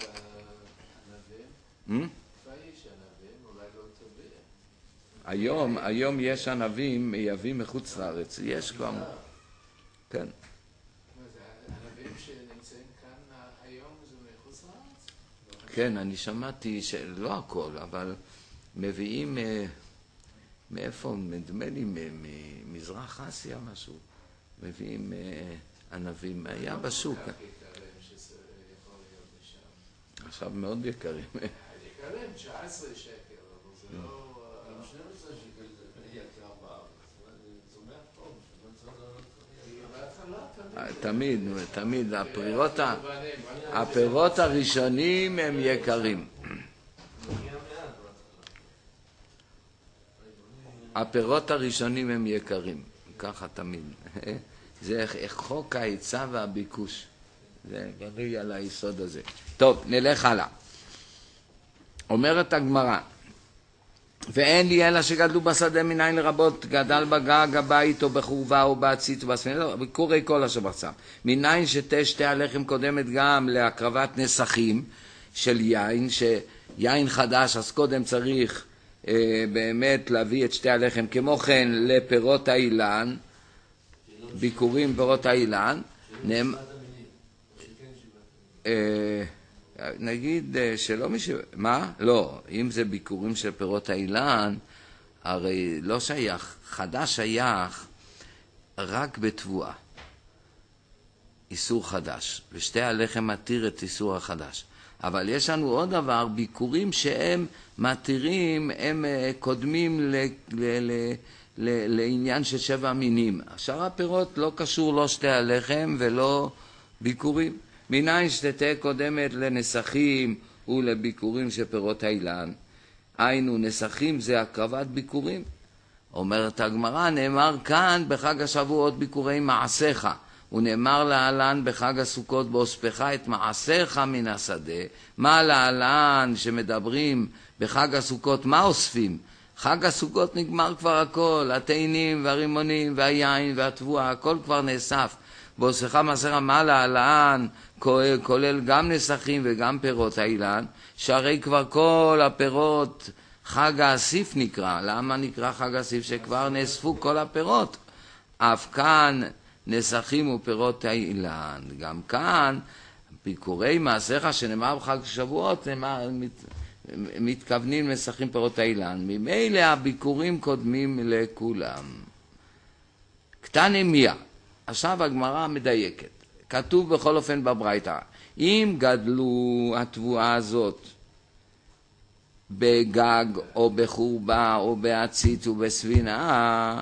[SPEAKER 1] היום יש ענבים מייבאים מחוץ לארץ, יש כבר... כן.
[SPEAKER 2] ענבים שנמצאים כאן היום זה מחוץ לארץ?
[SPEAKER 1] כן, אני שמעתי שלא הכל, אבל מביאים... מאיפה? נדמה לי ממזרח אסיה משהו. מביאים ענבים, היה בשוק. עכשיו מאוד יקרים.
[SPEAKER 2] יקרים 19 שקל, אבל זה לא...
[SPEAKER 3] 12 שקל זה יקר בארץ.
[SPEAKER 1] תמיד, הפירות הראשונים הם יקרים. הפירות הראשונים הם יקרים, ככה תמיד. זה חוק ההיצע והביקוש. זה בנוי על היסוד הזה. טוב, נלך הלאה. אומרת הגמרא, ואין לי אלא שגדלו בשדה מניין לרבות, גדל בגג הבית או בחורבה או בעצית או בספינה, לא, בקורי כל אשר בחצם. מניין שתי הלחם קודמת גם להקרבת נסכים של יין, שיין חדש, אז קודם צריך באמת להביא את שתי הלחם, כמו כן לפירות האילן, ביקורים פירות האילן, נגיד שלא מה? לא, אם זה ביקורים של פירות האילן, הרי לא שייך, חדש שייך רק בתבואה, איסור חדש, ושתי הלחם מתיר את איסור החדש. אבל יש לנו עוד דבר, ביקורים שהם מתירים, הם קודמים לעניין של 7 מינים. שאר הפירות לא קשור לא שתי הלחם ולא ביקורים. מניין שתתה קודמת לנסכים ולביקורים של פירות האילן. היינו, נסכים זה הקרבת ביקורים. אומרת הגמרא, נאמר כאן בחג השבועות ביקורי מעשיך. ונאמר להלן בחג הסוכות באוספך את מעשיך מן השדה. מה להלן שמדברים בחג הסוכות, מה אוספים? חג הסוכות נגמר כבר הכל, התאנים והרימונים והיין והתבואה, הכל כבר נאסף. באוספך מעשיך מה להלן כולל גם נסכים וגם פירות האילן, שהרי כבר כל הפירות חג האסיף נקרא. למה נקרא חג האסיף? שכבר נאספו כל הפירות. אף כאן נסכים ופירות האילן. גם כאן, ביקורי מעשיך שנאמר בחג שבועות, מתכוונים נסכים פירות האילן. ממילא הביקורים קודמים לכולם. קטני מיה. עכשיו הגמרא מדייקת. כתוב בכל אופן בברייתא, אם גדלו התבואה הזאת בגג או בחורבה או בעצית ובספינה,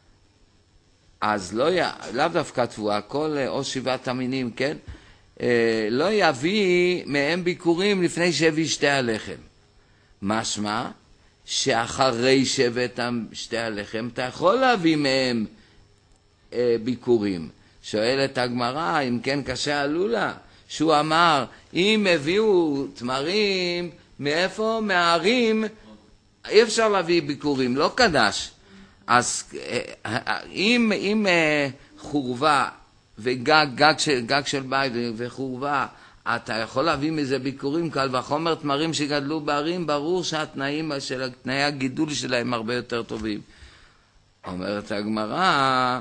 [SPEAKER 1] אז לאו דווקא תבואה, כל או 7 המינים, כן? לא יביא מהם ביקורים לפני שהביא שתי הלחם. משמע שאחרי שבט שתי הלחם אתה יכול להביא מהם ביקורים. שואלת הגמרא, אם כן קשה עלולה, שהוא אמר, אם הביאו תמרים, מאיפה? מהערים, אי אפשר להביא ביקורים, לא קדש. אז אם חורבה וגג של בית וחורבה, אתה יכול להביא מזה ביקורים, קל וחומר תמרים שגדלו בערים, ברור שהתנאים של תנאי הגידול שלהם הרבה יותר טובים. אומרת הגמרא,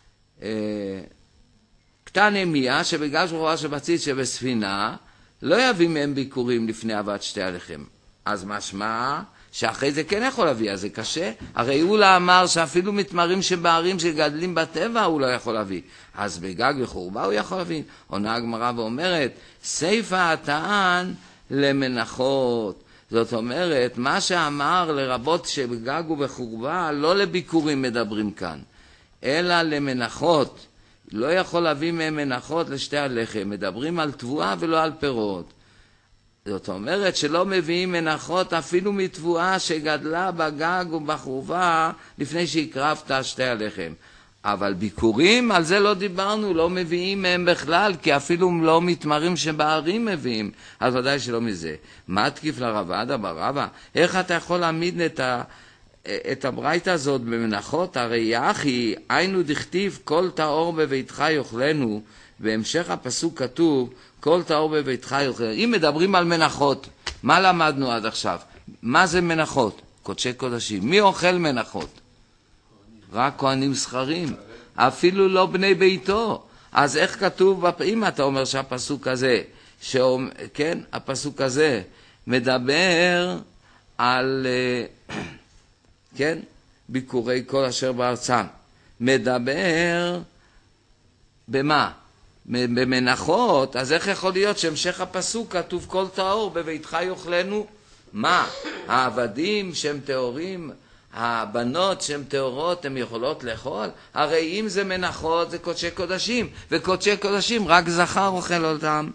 [SPEAKER 1] קטני מיה שבגג חורבה שבצית שבספינה, לא יביא מהם ביקורים לפני הבאת שתי הלחם. אז משמע שאחרי זה כן יכול להביא, אז זה קשה. הרי אולה אמר שאפילו מתמרים שבערים שגדלים בטבע הוא לא יכול להביא. אז בגג וחורבה הוא יכול להביא. עונה הגמרא ואומרת, סייפה הטען למנחות. זאת אומרת, מה שאמר לרבות שבגג ובחורבה, לא לביקורים מדברים כאן, אלא למנחות. לא יכול להביא מהם מנחות לשתי הלחם. מדברים על תבואה ולא על פירות. זאת אומרת שלא מביאים מנחות אפילו מתבואה שגדלה בגג ובחורבה לפני שהקרבת שתי הלחם. אבל ביקורים, על זה לא דיברנו, לא מביאים מהם בכלל, כי אפילו לא מתמרים שבערים מביאים, אז ודאי שלא מזה. מה תקיף לרבדה ברבא? איך אתה יכול להעמיד את הברייתא הזאת במנחות? הרי יחי, היינו דכתיב כל טהור בביתך יאכלנו, בהמשך הפסוק כתוב, כל טהור בביתך יאכלנו. אם מדברים על מנחות, מה למדנו עד עכשיו? מה זה מנחות? קודשי קודשים. מי אוכל מנחות? רק כהנים זכרים, אפילו לא בני ביתו. אז איך כתוב, אם אתה אומר שהפסוק הזה, כן, הפסוק הזה מדבר על, כן, ביקורי כל אשר בארצם, מדבר במה? במנחות, אז איך יכול להיות שהמשך הפסוק כתוב כל טהור בביתך יאכלנו? מה? העבדים שהם טהורים, הבנות שהן טהורות, הן יכולות לאכול? הרי אם זה מנחות זה קודשי קודשים, וקודשי קודשים רק זכר אוכל אותם.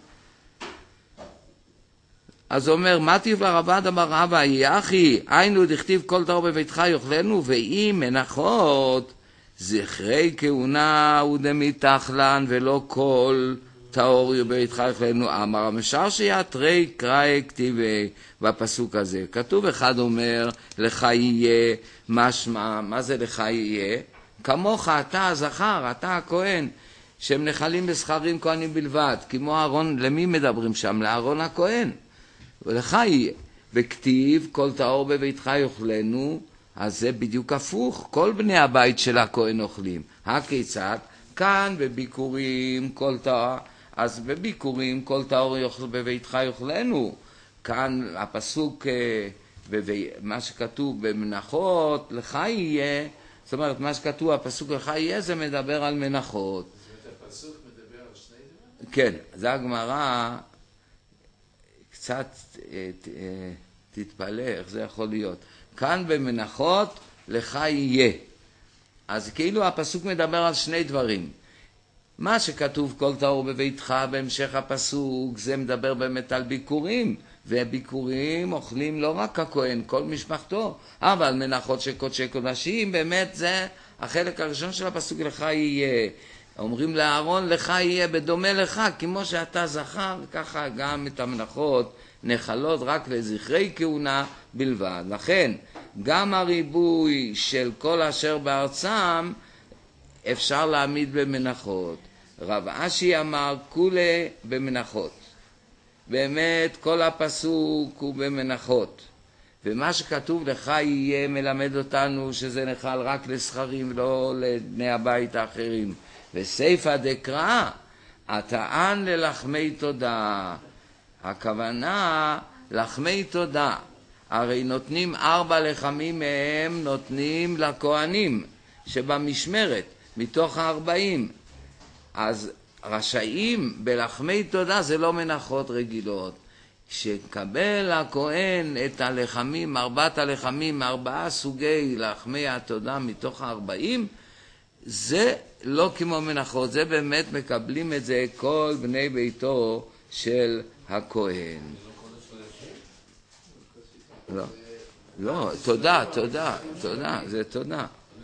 [SPEAKER 1] אז אומר, מה טיב לרבדה ברבא? יחי, היינו דכתיב כל טהור בביתך יאכלנו, ואם מנחות זכרי כהונה ודמיתחלן ולא כל טהור בביתך יאכלנו. אמר המשל שיתרי קראי כתיבי, בפסוק הזה כתוב, אחד אומר לך יהיה, משמע, מה זה לך יהיה? כמוך אתה הזכר, אתה הכהן, שהם נחלים בזכרים כהנים בלבד, כמו אהרון. למי מדברים שם? לאהרון הכהן. ולך יהיה, וכתיב כל טהור בביתך יאכלנו, אז זה בדיוק הפוך, כל בני הבית של הכהן אוכלים. הכיצד? כאן בביקורים כל טהור, אז בביקורים כל טהור בביתך יאכלנו. כאן הפסוק, מה שכתוב במנחות, לך יהיה, זאת אומרת, מה שכתוב, הפסוק לך יהיה, זה מדבר על מנחות.
[SPEAKER 2] זאת אומרת, הפסוק מדבר על שני דברים?
[SPEAKER 1] כן, זה הגמרא, קצת תתפלא, איך זה יכול להיות. כאן במנחות, לך יהיה. אז כאילו הפסוק מדבר על שני דברים. מה שכתוב כל טהור בביתך בהמשך הפסוק, זה מדבר באמת על ביקורים, וביקורים אוכלים לא רק הכהן, כל משפחתו, אבל מנחות של קודשי קודשים, באמת זה החלק הראשון של הפסוק, לך יהיה. אומרים לאהרון, לך יהיה בדומה לך, כמו שאתה זכר, ככה גם את המנחות נחלות רק לזכרי כהונה בלבד. לכן, גם הריבוי של כל אשר בארצם, אפשר להעמיד במנחות. רב אשי אמר כולה במנחות. באמת כל הפסוק הוא במנחות. ומה שכתוב לך יהיה מלמד אותנו שזה נחל רק לזכרים, לא לבני הבית האחרים. וסייפא דקרא, הטען ללחמי תודה. הכוונה לחמי תודה. הרי נותנים 4 לחמים מהם, נותנים לכהנים שבמשמרת, מתוך 40. אז רשאים בלחמי תודה, זה לא מנחות רגילות. כשקבל הכהן את הלחמים, 4 הלחמים, 4 סוגי לחמי התודה מתוך 40, זה לא כמו מנחות, זה באמת מקבלים את זה כל בני ביתו של הכהן. לא, לא, תודה, זה תודה.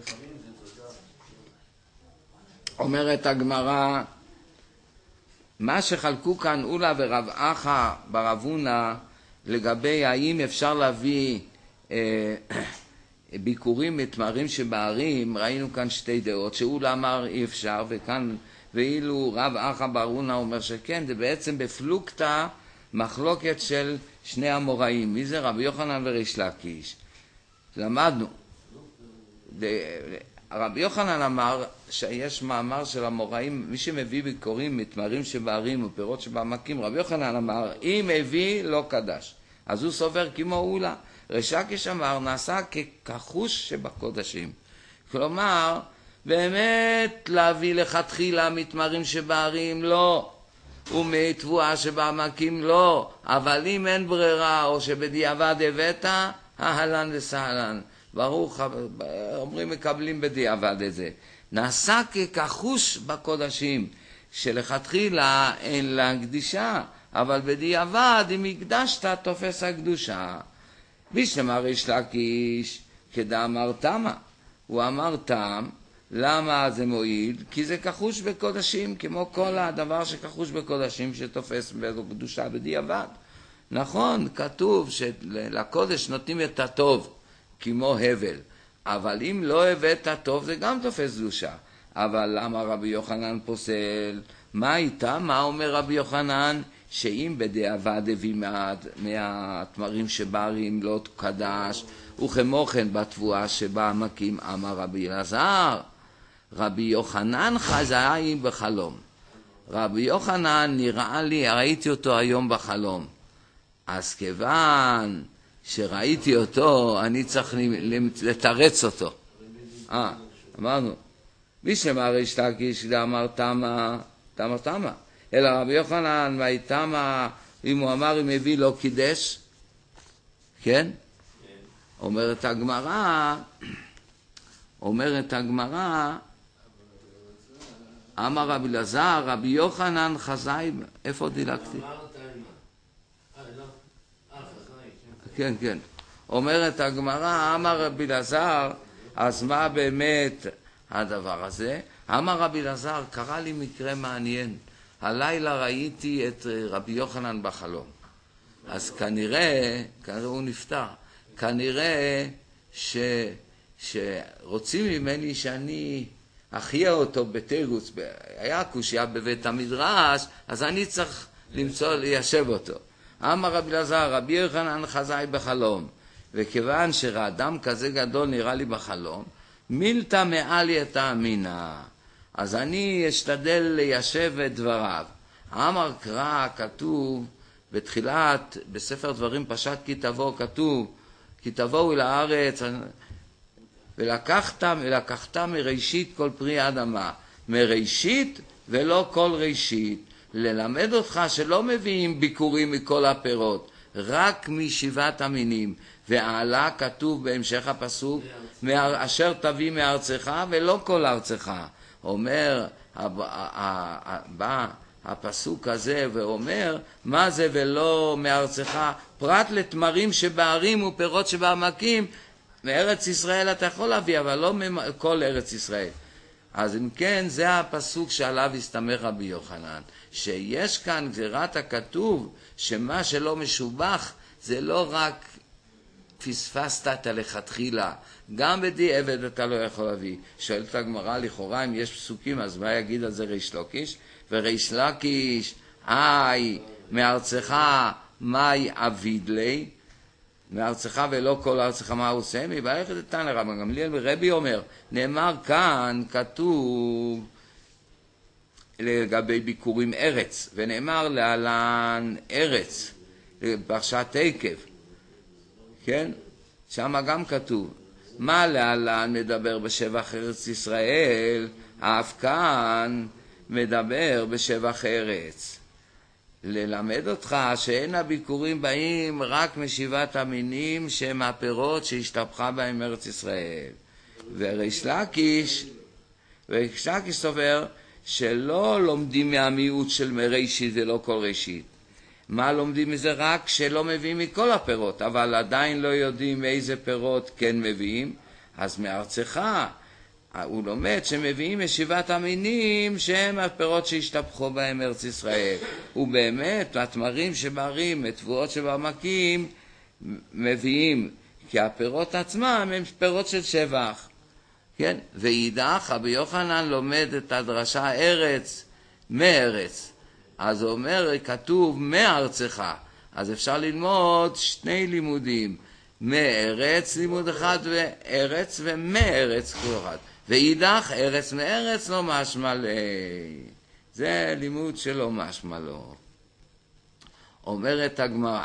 [SPEAKER 1] אומרת הגמרא, מה שחלקו כאן אולה ורב אחא ברב הונא לגבי האם אפשר להביא ביקורים מתמרים שבערים, ראינו כאן שתי דעות, שאולה אמר אי אפשר, ואילו רב אחא בר הונא אומר שכן, זה בעצם בפלוגתא מחלוקת של שני המוראים. מי זה? רבי יוחנן וריש לקיש. למדנו. רבי יוחנן אמר שיש מאמר של המוראים, מי שמביא ביקורים מתמרים שבערים ופירות שבעמקים, רבי יוחנן אמר, אם הביא לא קדש. אז הוא סובר כמו אולה. ריש לקיש אמר, נעשה כחוש שבקודשים. כלומר, באמת להביא לכתחילה מתמרים שבערים לא, ומתבואה שבעמקים לא, אבל אם אין ברירה או שבדיעבד הבאת, אהלן וסהלן. ברוך, אומרים מקבלים בדיעבד את זה. נעשה כחוש בקודשים, שלכתחילה אין לה קדישה, אבל בדיעבד אם הקדשת תופס הקדושה. בישלמה ריש לקיש כדאמר תמה, הוא אמר תם, למה זה מועיל? כי זה כחוש בקודשים, כמו כל הדבר שכחוש בקודשים שתופס בקדושה בדיעבד. נכון, כתוב שלקודש נותנים את הטוב, כמו הבל. אבל אם לא הבאת טוב, זה גם תופס קדושה. אבל למה רבי יוחנן פוסל? מה איתה? מה אומר רבי יוחנן? שאם בדיעבד הביא מהתמרים שבערים לא קדש, וכמו כן בתבואה שבעמקים, אמר רבי אלעזר, רבי יוחנן חזאי בחלום. רבי יוחנן נראה לי, ראיתי אותו היום בחלום. אז כיוון שראיתי אותו, אני צריך לתרץ אותו. אמרנו, בשלמה ריש לקיש אמר תמה, אלא רבי יוחנן ויתמה, אם הוא אמר אם הביא לו קידש, כן? אומרת הגמרא, אמר רבי אלעזר, רבי יוחנן חזאי, איפה דילגתי? כן. אומרת הגמרא, אמר רבי אלעזר, אז מה באמת הדבר הזה? אמר רבי אלעזר, קרה לי מקרה מעניין. הלילה ראיתי את רבי יוחנן בחלום. אז כנראה הוא נפטר. כנראה שרוצים ממני שאני אחיה אותו בתירוץ. היה קושיה בבית המדרש, אז אני צריך ליישב אותו. אמר רבי אלעזר, רבי יוחנן חזאי בחלום. וכיוון שאדם כזה גדול נראה לי בחלום, מילתא מעלי את האמינה. אז אני אשתדל ליישב את דבריו. אמר קרא, כתוב בתחילת, בספר דברים פשט כי תבוא, כתוב, כי תבואו אל הארץ, ולקחת מראשית כל פרי אדמה. מראשית ולא כל ראשית. ללמד אותך שלא מביאים ביקורים מכל הפירות, רק משבעת המינים. ועלה כתוב בהמשך הפסוק, אשר תביא מארצך ולא כל ארצך. אומר, בא הפסוק הזה ואומר, מה זה ולא מארצך? פרט לתמרים שבערים ופירות שבעמקים, מארץ ישראל אתה יכול להביא, אבל לא כל ארץ ישראל. אז אם כן, זה הפסוק שעליו הסתמך רבי יוחנן, שיש כאן גזירת הכתוב, שמה שלא משובח, זה לא רק פספסת את הלכתחילה, גם בדיעבד אתה לא יכול להביא. שואלת הגמרא, לכאורה אם יש פסוקים, אז מה יגיד על זה ריש לקיש? וריש לקיש, מארצך מאי אביד לי, מארצך ולא כל ארצך מה הוא עושה? מברך את תנא רבן גמליאל ורבי אומר, נאמר כאן, כתוב לגבי ביקורים ארץ, ונאמר להלן ארץ, פרשת עקב, כן? שם גם כתוב, מה להלן מדבר בשבח ארץ ישראל, אף כאן מדבר בשבח ארץ. ללמד אותך שאין הביקורים באים רק משבעת המינים שהם הפירות שהשתפכה בהם ארץ ישראל. וריש לקיש סובר שלא לומדים מהמיעוט של מראשית ולא כל ראשית. מה לומדים מזה? רק שלא מביאים מכל הפירות, אבל עדיין לא יודעים איזה פירות כן מביאים. אז מארצך הוא לומד שמביאים משבעת המינים שהם הפירות שהשתפכו בהם ארץ ישראל. ובאמת, התמרים שבערים, התבואות שבעמקים, מביאים, כי הפירות עצמם הם פירות של שבח. כן? ואידך, רבי יוחנן לומד את הדרשה ארץ, מארץ. אז הוא אומר, כתוב מארצך. אז אפשר ללמוד שני לימודים. מארץ, לימוד אחד, וארץ, ומארץ, כול אחד. ואידך, ארץ מארץ לא משמע לי. זה לימוד שלא משמע לו. אומרת הגמרא.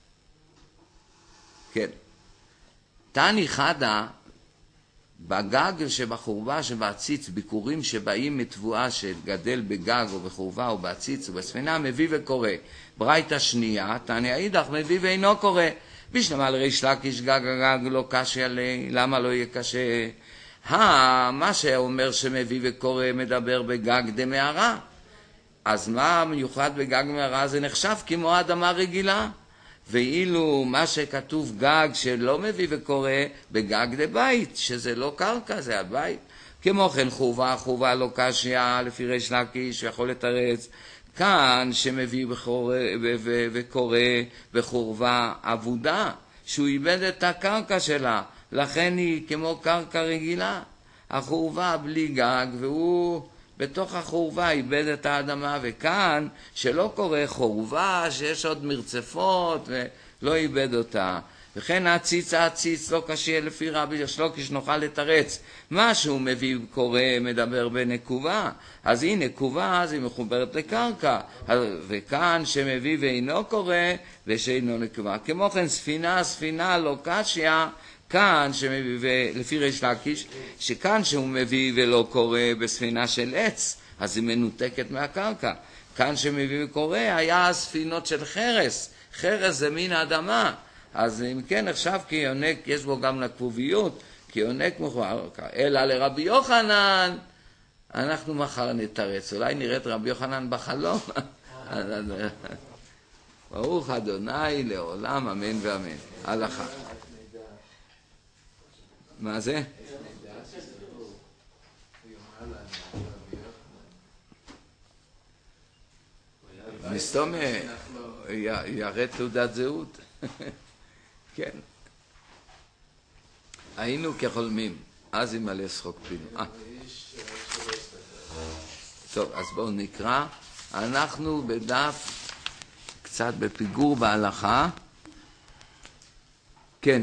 [SPEAKER 1] כן. תני חדה, בגג שבחורבה שבעציץ, ביקורים שבאים מתבואה שגדל בגג או בחורבה או בעציץ או בספינה, מביא וקורא. ברייתא שנייה, תני האידך, מביא ואינו קורא. בשלמה לריש לקיש גג לא קשה עלי, למה לא יהיה קשה? מה שאומר שמביא וקורא מדבר בגג דמערה. אז מה מיוחד בגג מערה? זה נחשב כמו אדמה רגילה. ואילו מה שכתוב גג שלא מביא וקורא בגג דבית, שזה לא קרקע, זה הבית. כמו כן חורבה לא קשיא לפי ריש לקיש ויכול לתרץ, כאן שמביא וקורא בחורבה עבודה, שהוא איבד את הקרקע שלה, לכן היא כמו קרקע רגילה. החורבה בלי גג, והוא בתוך החורבה איבד את האדמה, וכאן שלא קורא חורבה שיש עוד מרצפות ולא איבד אותה. וכן העציץ לא קשה לפי רבי ריש לקיש נוכל לתרץ. מה שהוא מביא קורא מדבר בנקובה, אז היא נקובה, אז היא מחוברת לקרקע. וכאן שמביא ואינו קורא ושאינו נקובה. כמו כן ספינה לא קשיא, כאן שמביא לפי ריש לקיש, שכאן שהוא מביא ולא קורא בספינה של עץ, אז היא מנותקת מהקרקע. כאן שמביא וקורא היה ספינות של חרס. חרס זה מין האדמה. אז אם כן עכשיו כי יונק יש בו גם נקבוביות, כי יונק מחובר, אלא לרבי יוחנן, אנחנו מחר נתרץ, אולי נראה את רבי יוחנן בחלום. ברוך אדוני לעולם אמן ואמן. הלכה. מה זה? מסתום יראה תעודת זהות. כן. היינו כחולמים, אז ימלא שחוק פינו. טוב, אז בואו נקרא. אנחנו בדף קצת בפיגור בהלכה. כן,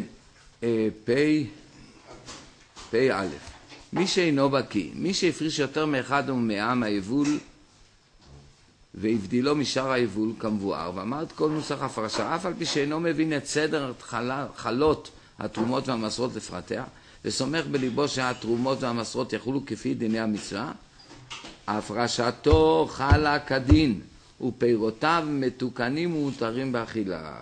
[SPEAKER 1] פ' א'. מי שאינו בקיא, מי שהפריש יותר מאחד ומאה מהיבול והבדילו משאר היבול כמבואר, ואמר את כל נוסח הפרשה, אף על פי שאינו מבין את סדר חלות התרומות והמסרות לפרטיה, וסומך בליבו שהתרומות והמסרות יחולו כפי דיני המצווה, הפרשתו חלה כדין, ופירותיו מתוקנים ומותרים באכילה.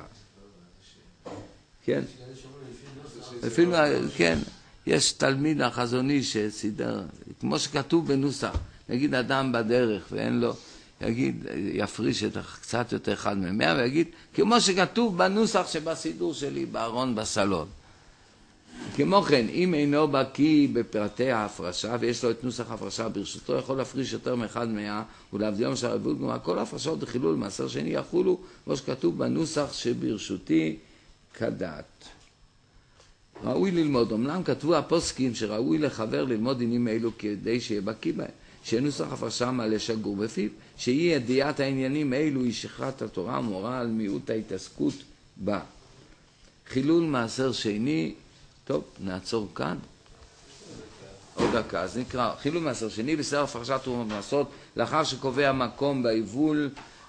[SPEAKER 1] כן? אפילו, כן, יש תלמיד החזוני שסידר, כמו שכתוב בנוסח, נגיד אדם בדרך ואין לו, יגיד, יפריש את קצת יותר אחד ממאה, ויגיד, כמו שכתוב בנוסח שבסידור שלי, בארון בסלון. כמו כן, אם אינו בקיא בפרטי ההפרשה, ויש לו את נוסח ההפרשה ברשותו, יכול להפריש יותר מאחד מאה, ולהבדילו משאר היבול, כלומר, כל ההפרשות בחילול מעשר שני יחולו, כמו שכתוב בנוסח שברשותי כדת. ראוי ללמוד, אמנם כתבו הפוסקים שראוי לחבר ללמוד דינים אלו כדי שיהיה בקיא בהם. שנוסח הפרשה מלא שגור בפיו, שהיא ידיעת העניינים אלו היא שכחת התורה ומורה על מיעוט ההתעסקות בה. חילול מעשר שני, טוב, נעצור כאן. עוד דקה, אז נקרא, חילול מעשר שני בסדר הפרשת תרומות ומעשרות, לאחר שקובע מקום ביבול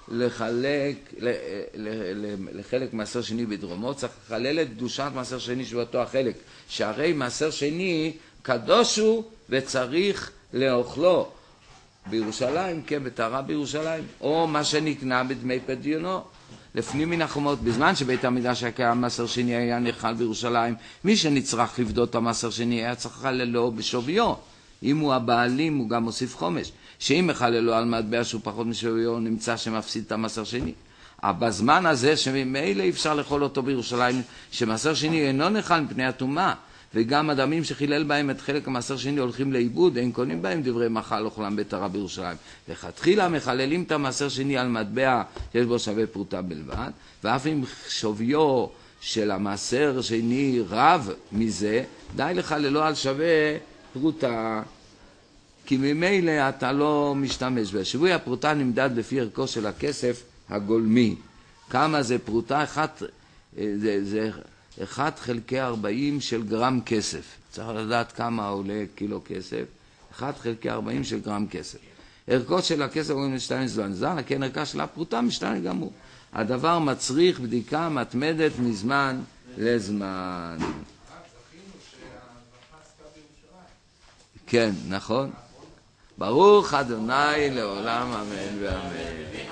[SPEAKER 1] לחלק מעשר שני בדרומו, צריך לחלל את קדושת מעשר שני שבאותו החלק, שהרי מעשר שני קדוש הוא וצריך לאוכלו. בירושלים, כן, בטהרה בירושלים, או מה שנקנה בדמי פדיונו. לפנים מן החומות, בזמן שבית המקדש היה קיים מעשר שני היה נאכל בירושלים, מי שנצרך לפדות את המעשר שני היה צריך לחללו בשוויו. אם הוא הבעלים הוא גם מוסיף חומש, שאם מחללו על מטבע שהוא פחות משוויו נמצא שמפסיד את המעשר שני. אבל בזמן הזה שממילא אפשר לאכול אותו בירושלים, שמעשר שני אינו נאכל מפני הטומאה, וגם אדמים שחילל בהם את חלק המעשר שני הולכים לאיבוד, אין קונים בהם דברי מחל אוכלם בטהרה בירושלים. לכתחילה מחללים את המעשר שני על מטבע שיש בו שווה פרוטה בלבד, ואף אם שוויו של המעשר שני רב מזה, די לחללו על שווה פרוטה, כי ממילא אתה לא משתמש בה. שווי הפרוטה נמדד לפי ערכו של הכסף הגולמי. כמה זה פרוטה? זה 1 חלקי 40 של גרם כסף. צריך לדעת כמה עולה קילו כסף. 1 חלקי 40 של גרם כסף. ערכו של הכסף הוא משתנה זמן, כן ערכה של הפרוטה משתנה גם הוא. הדבר מצריך בדיקה מתמדת מזמן לזמן. כן, נכון. ברוך אדוני לעולם אמן ואמן.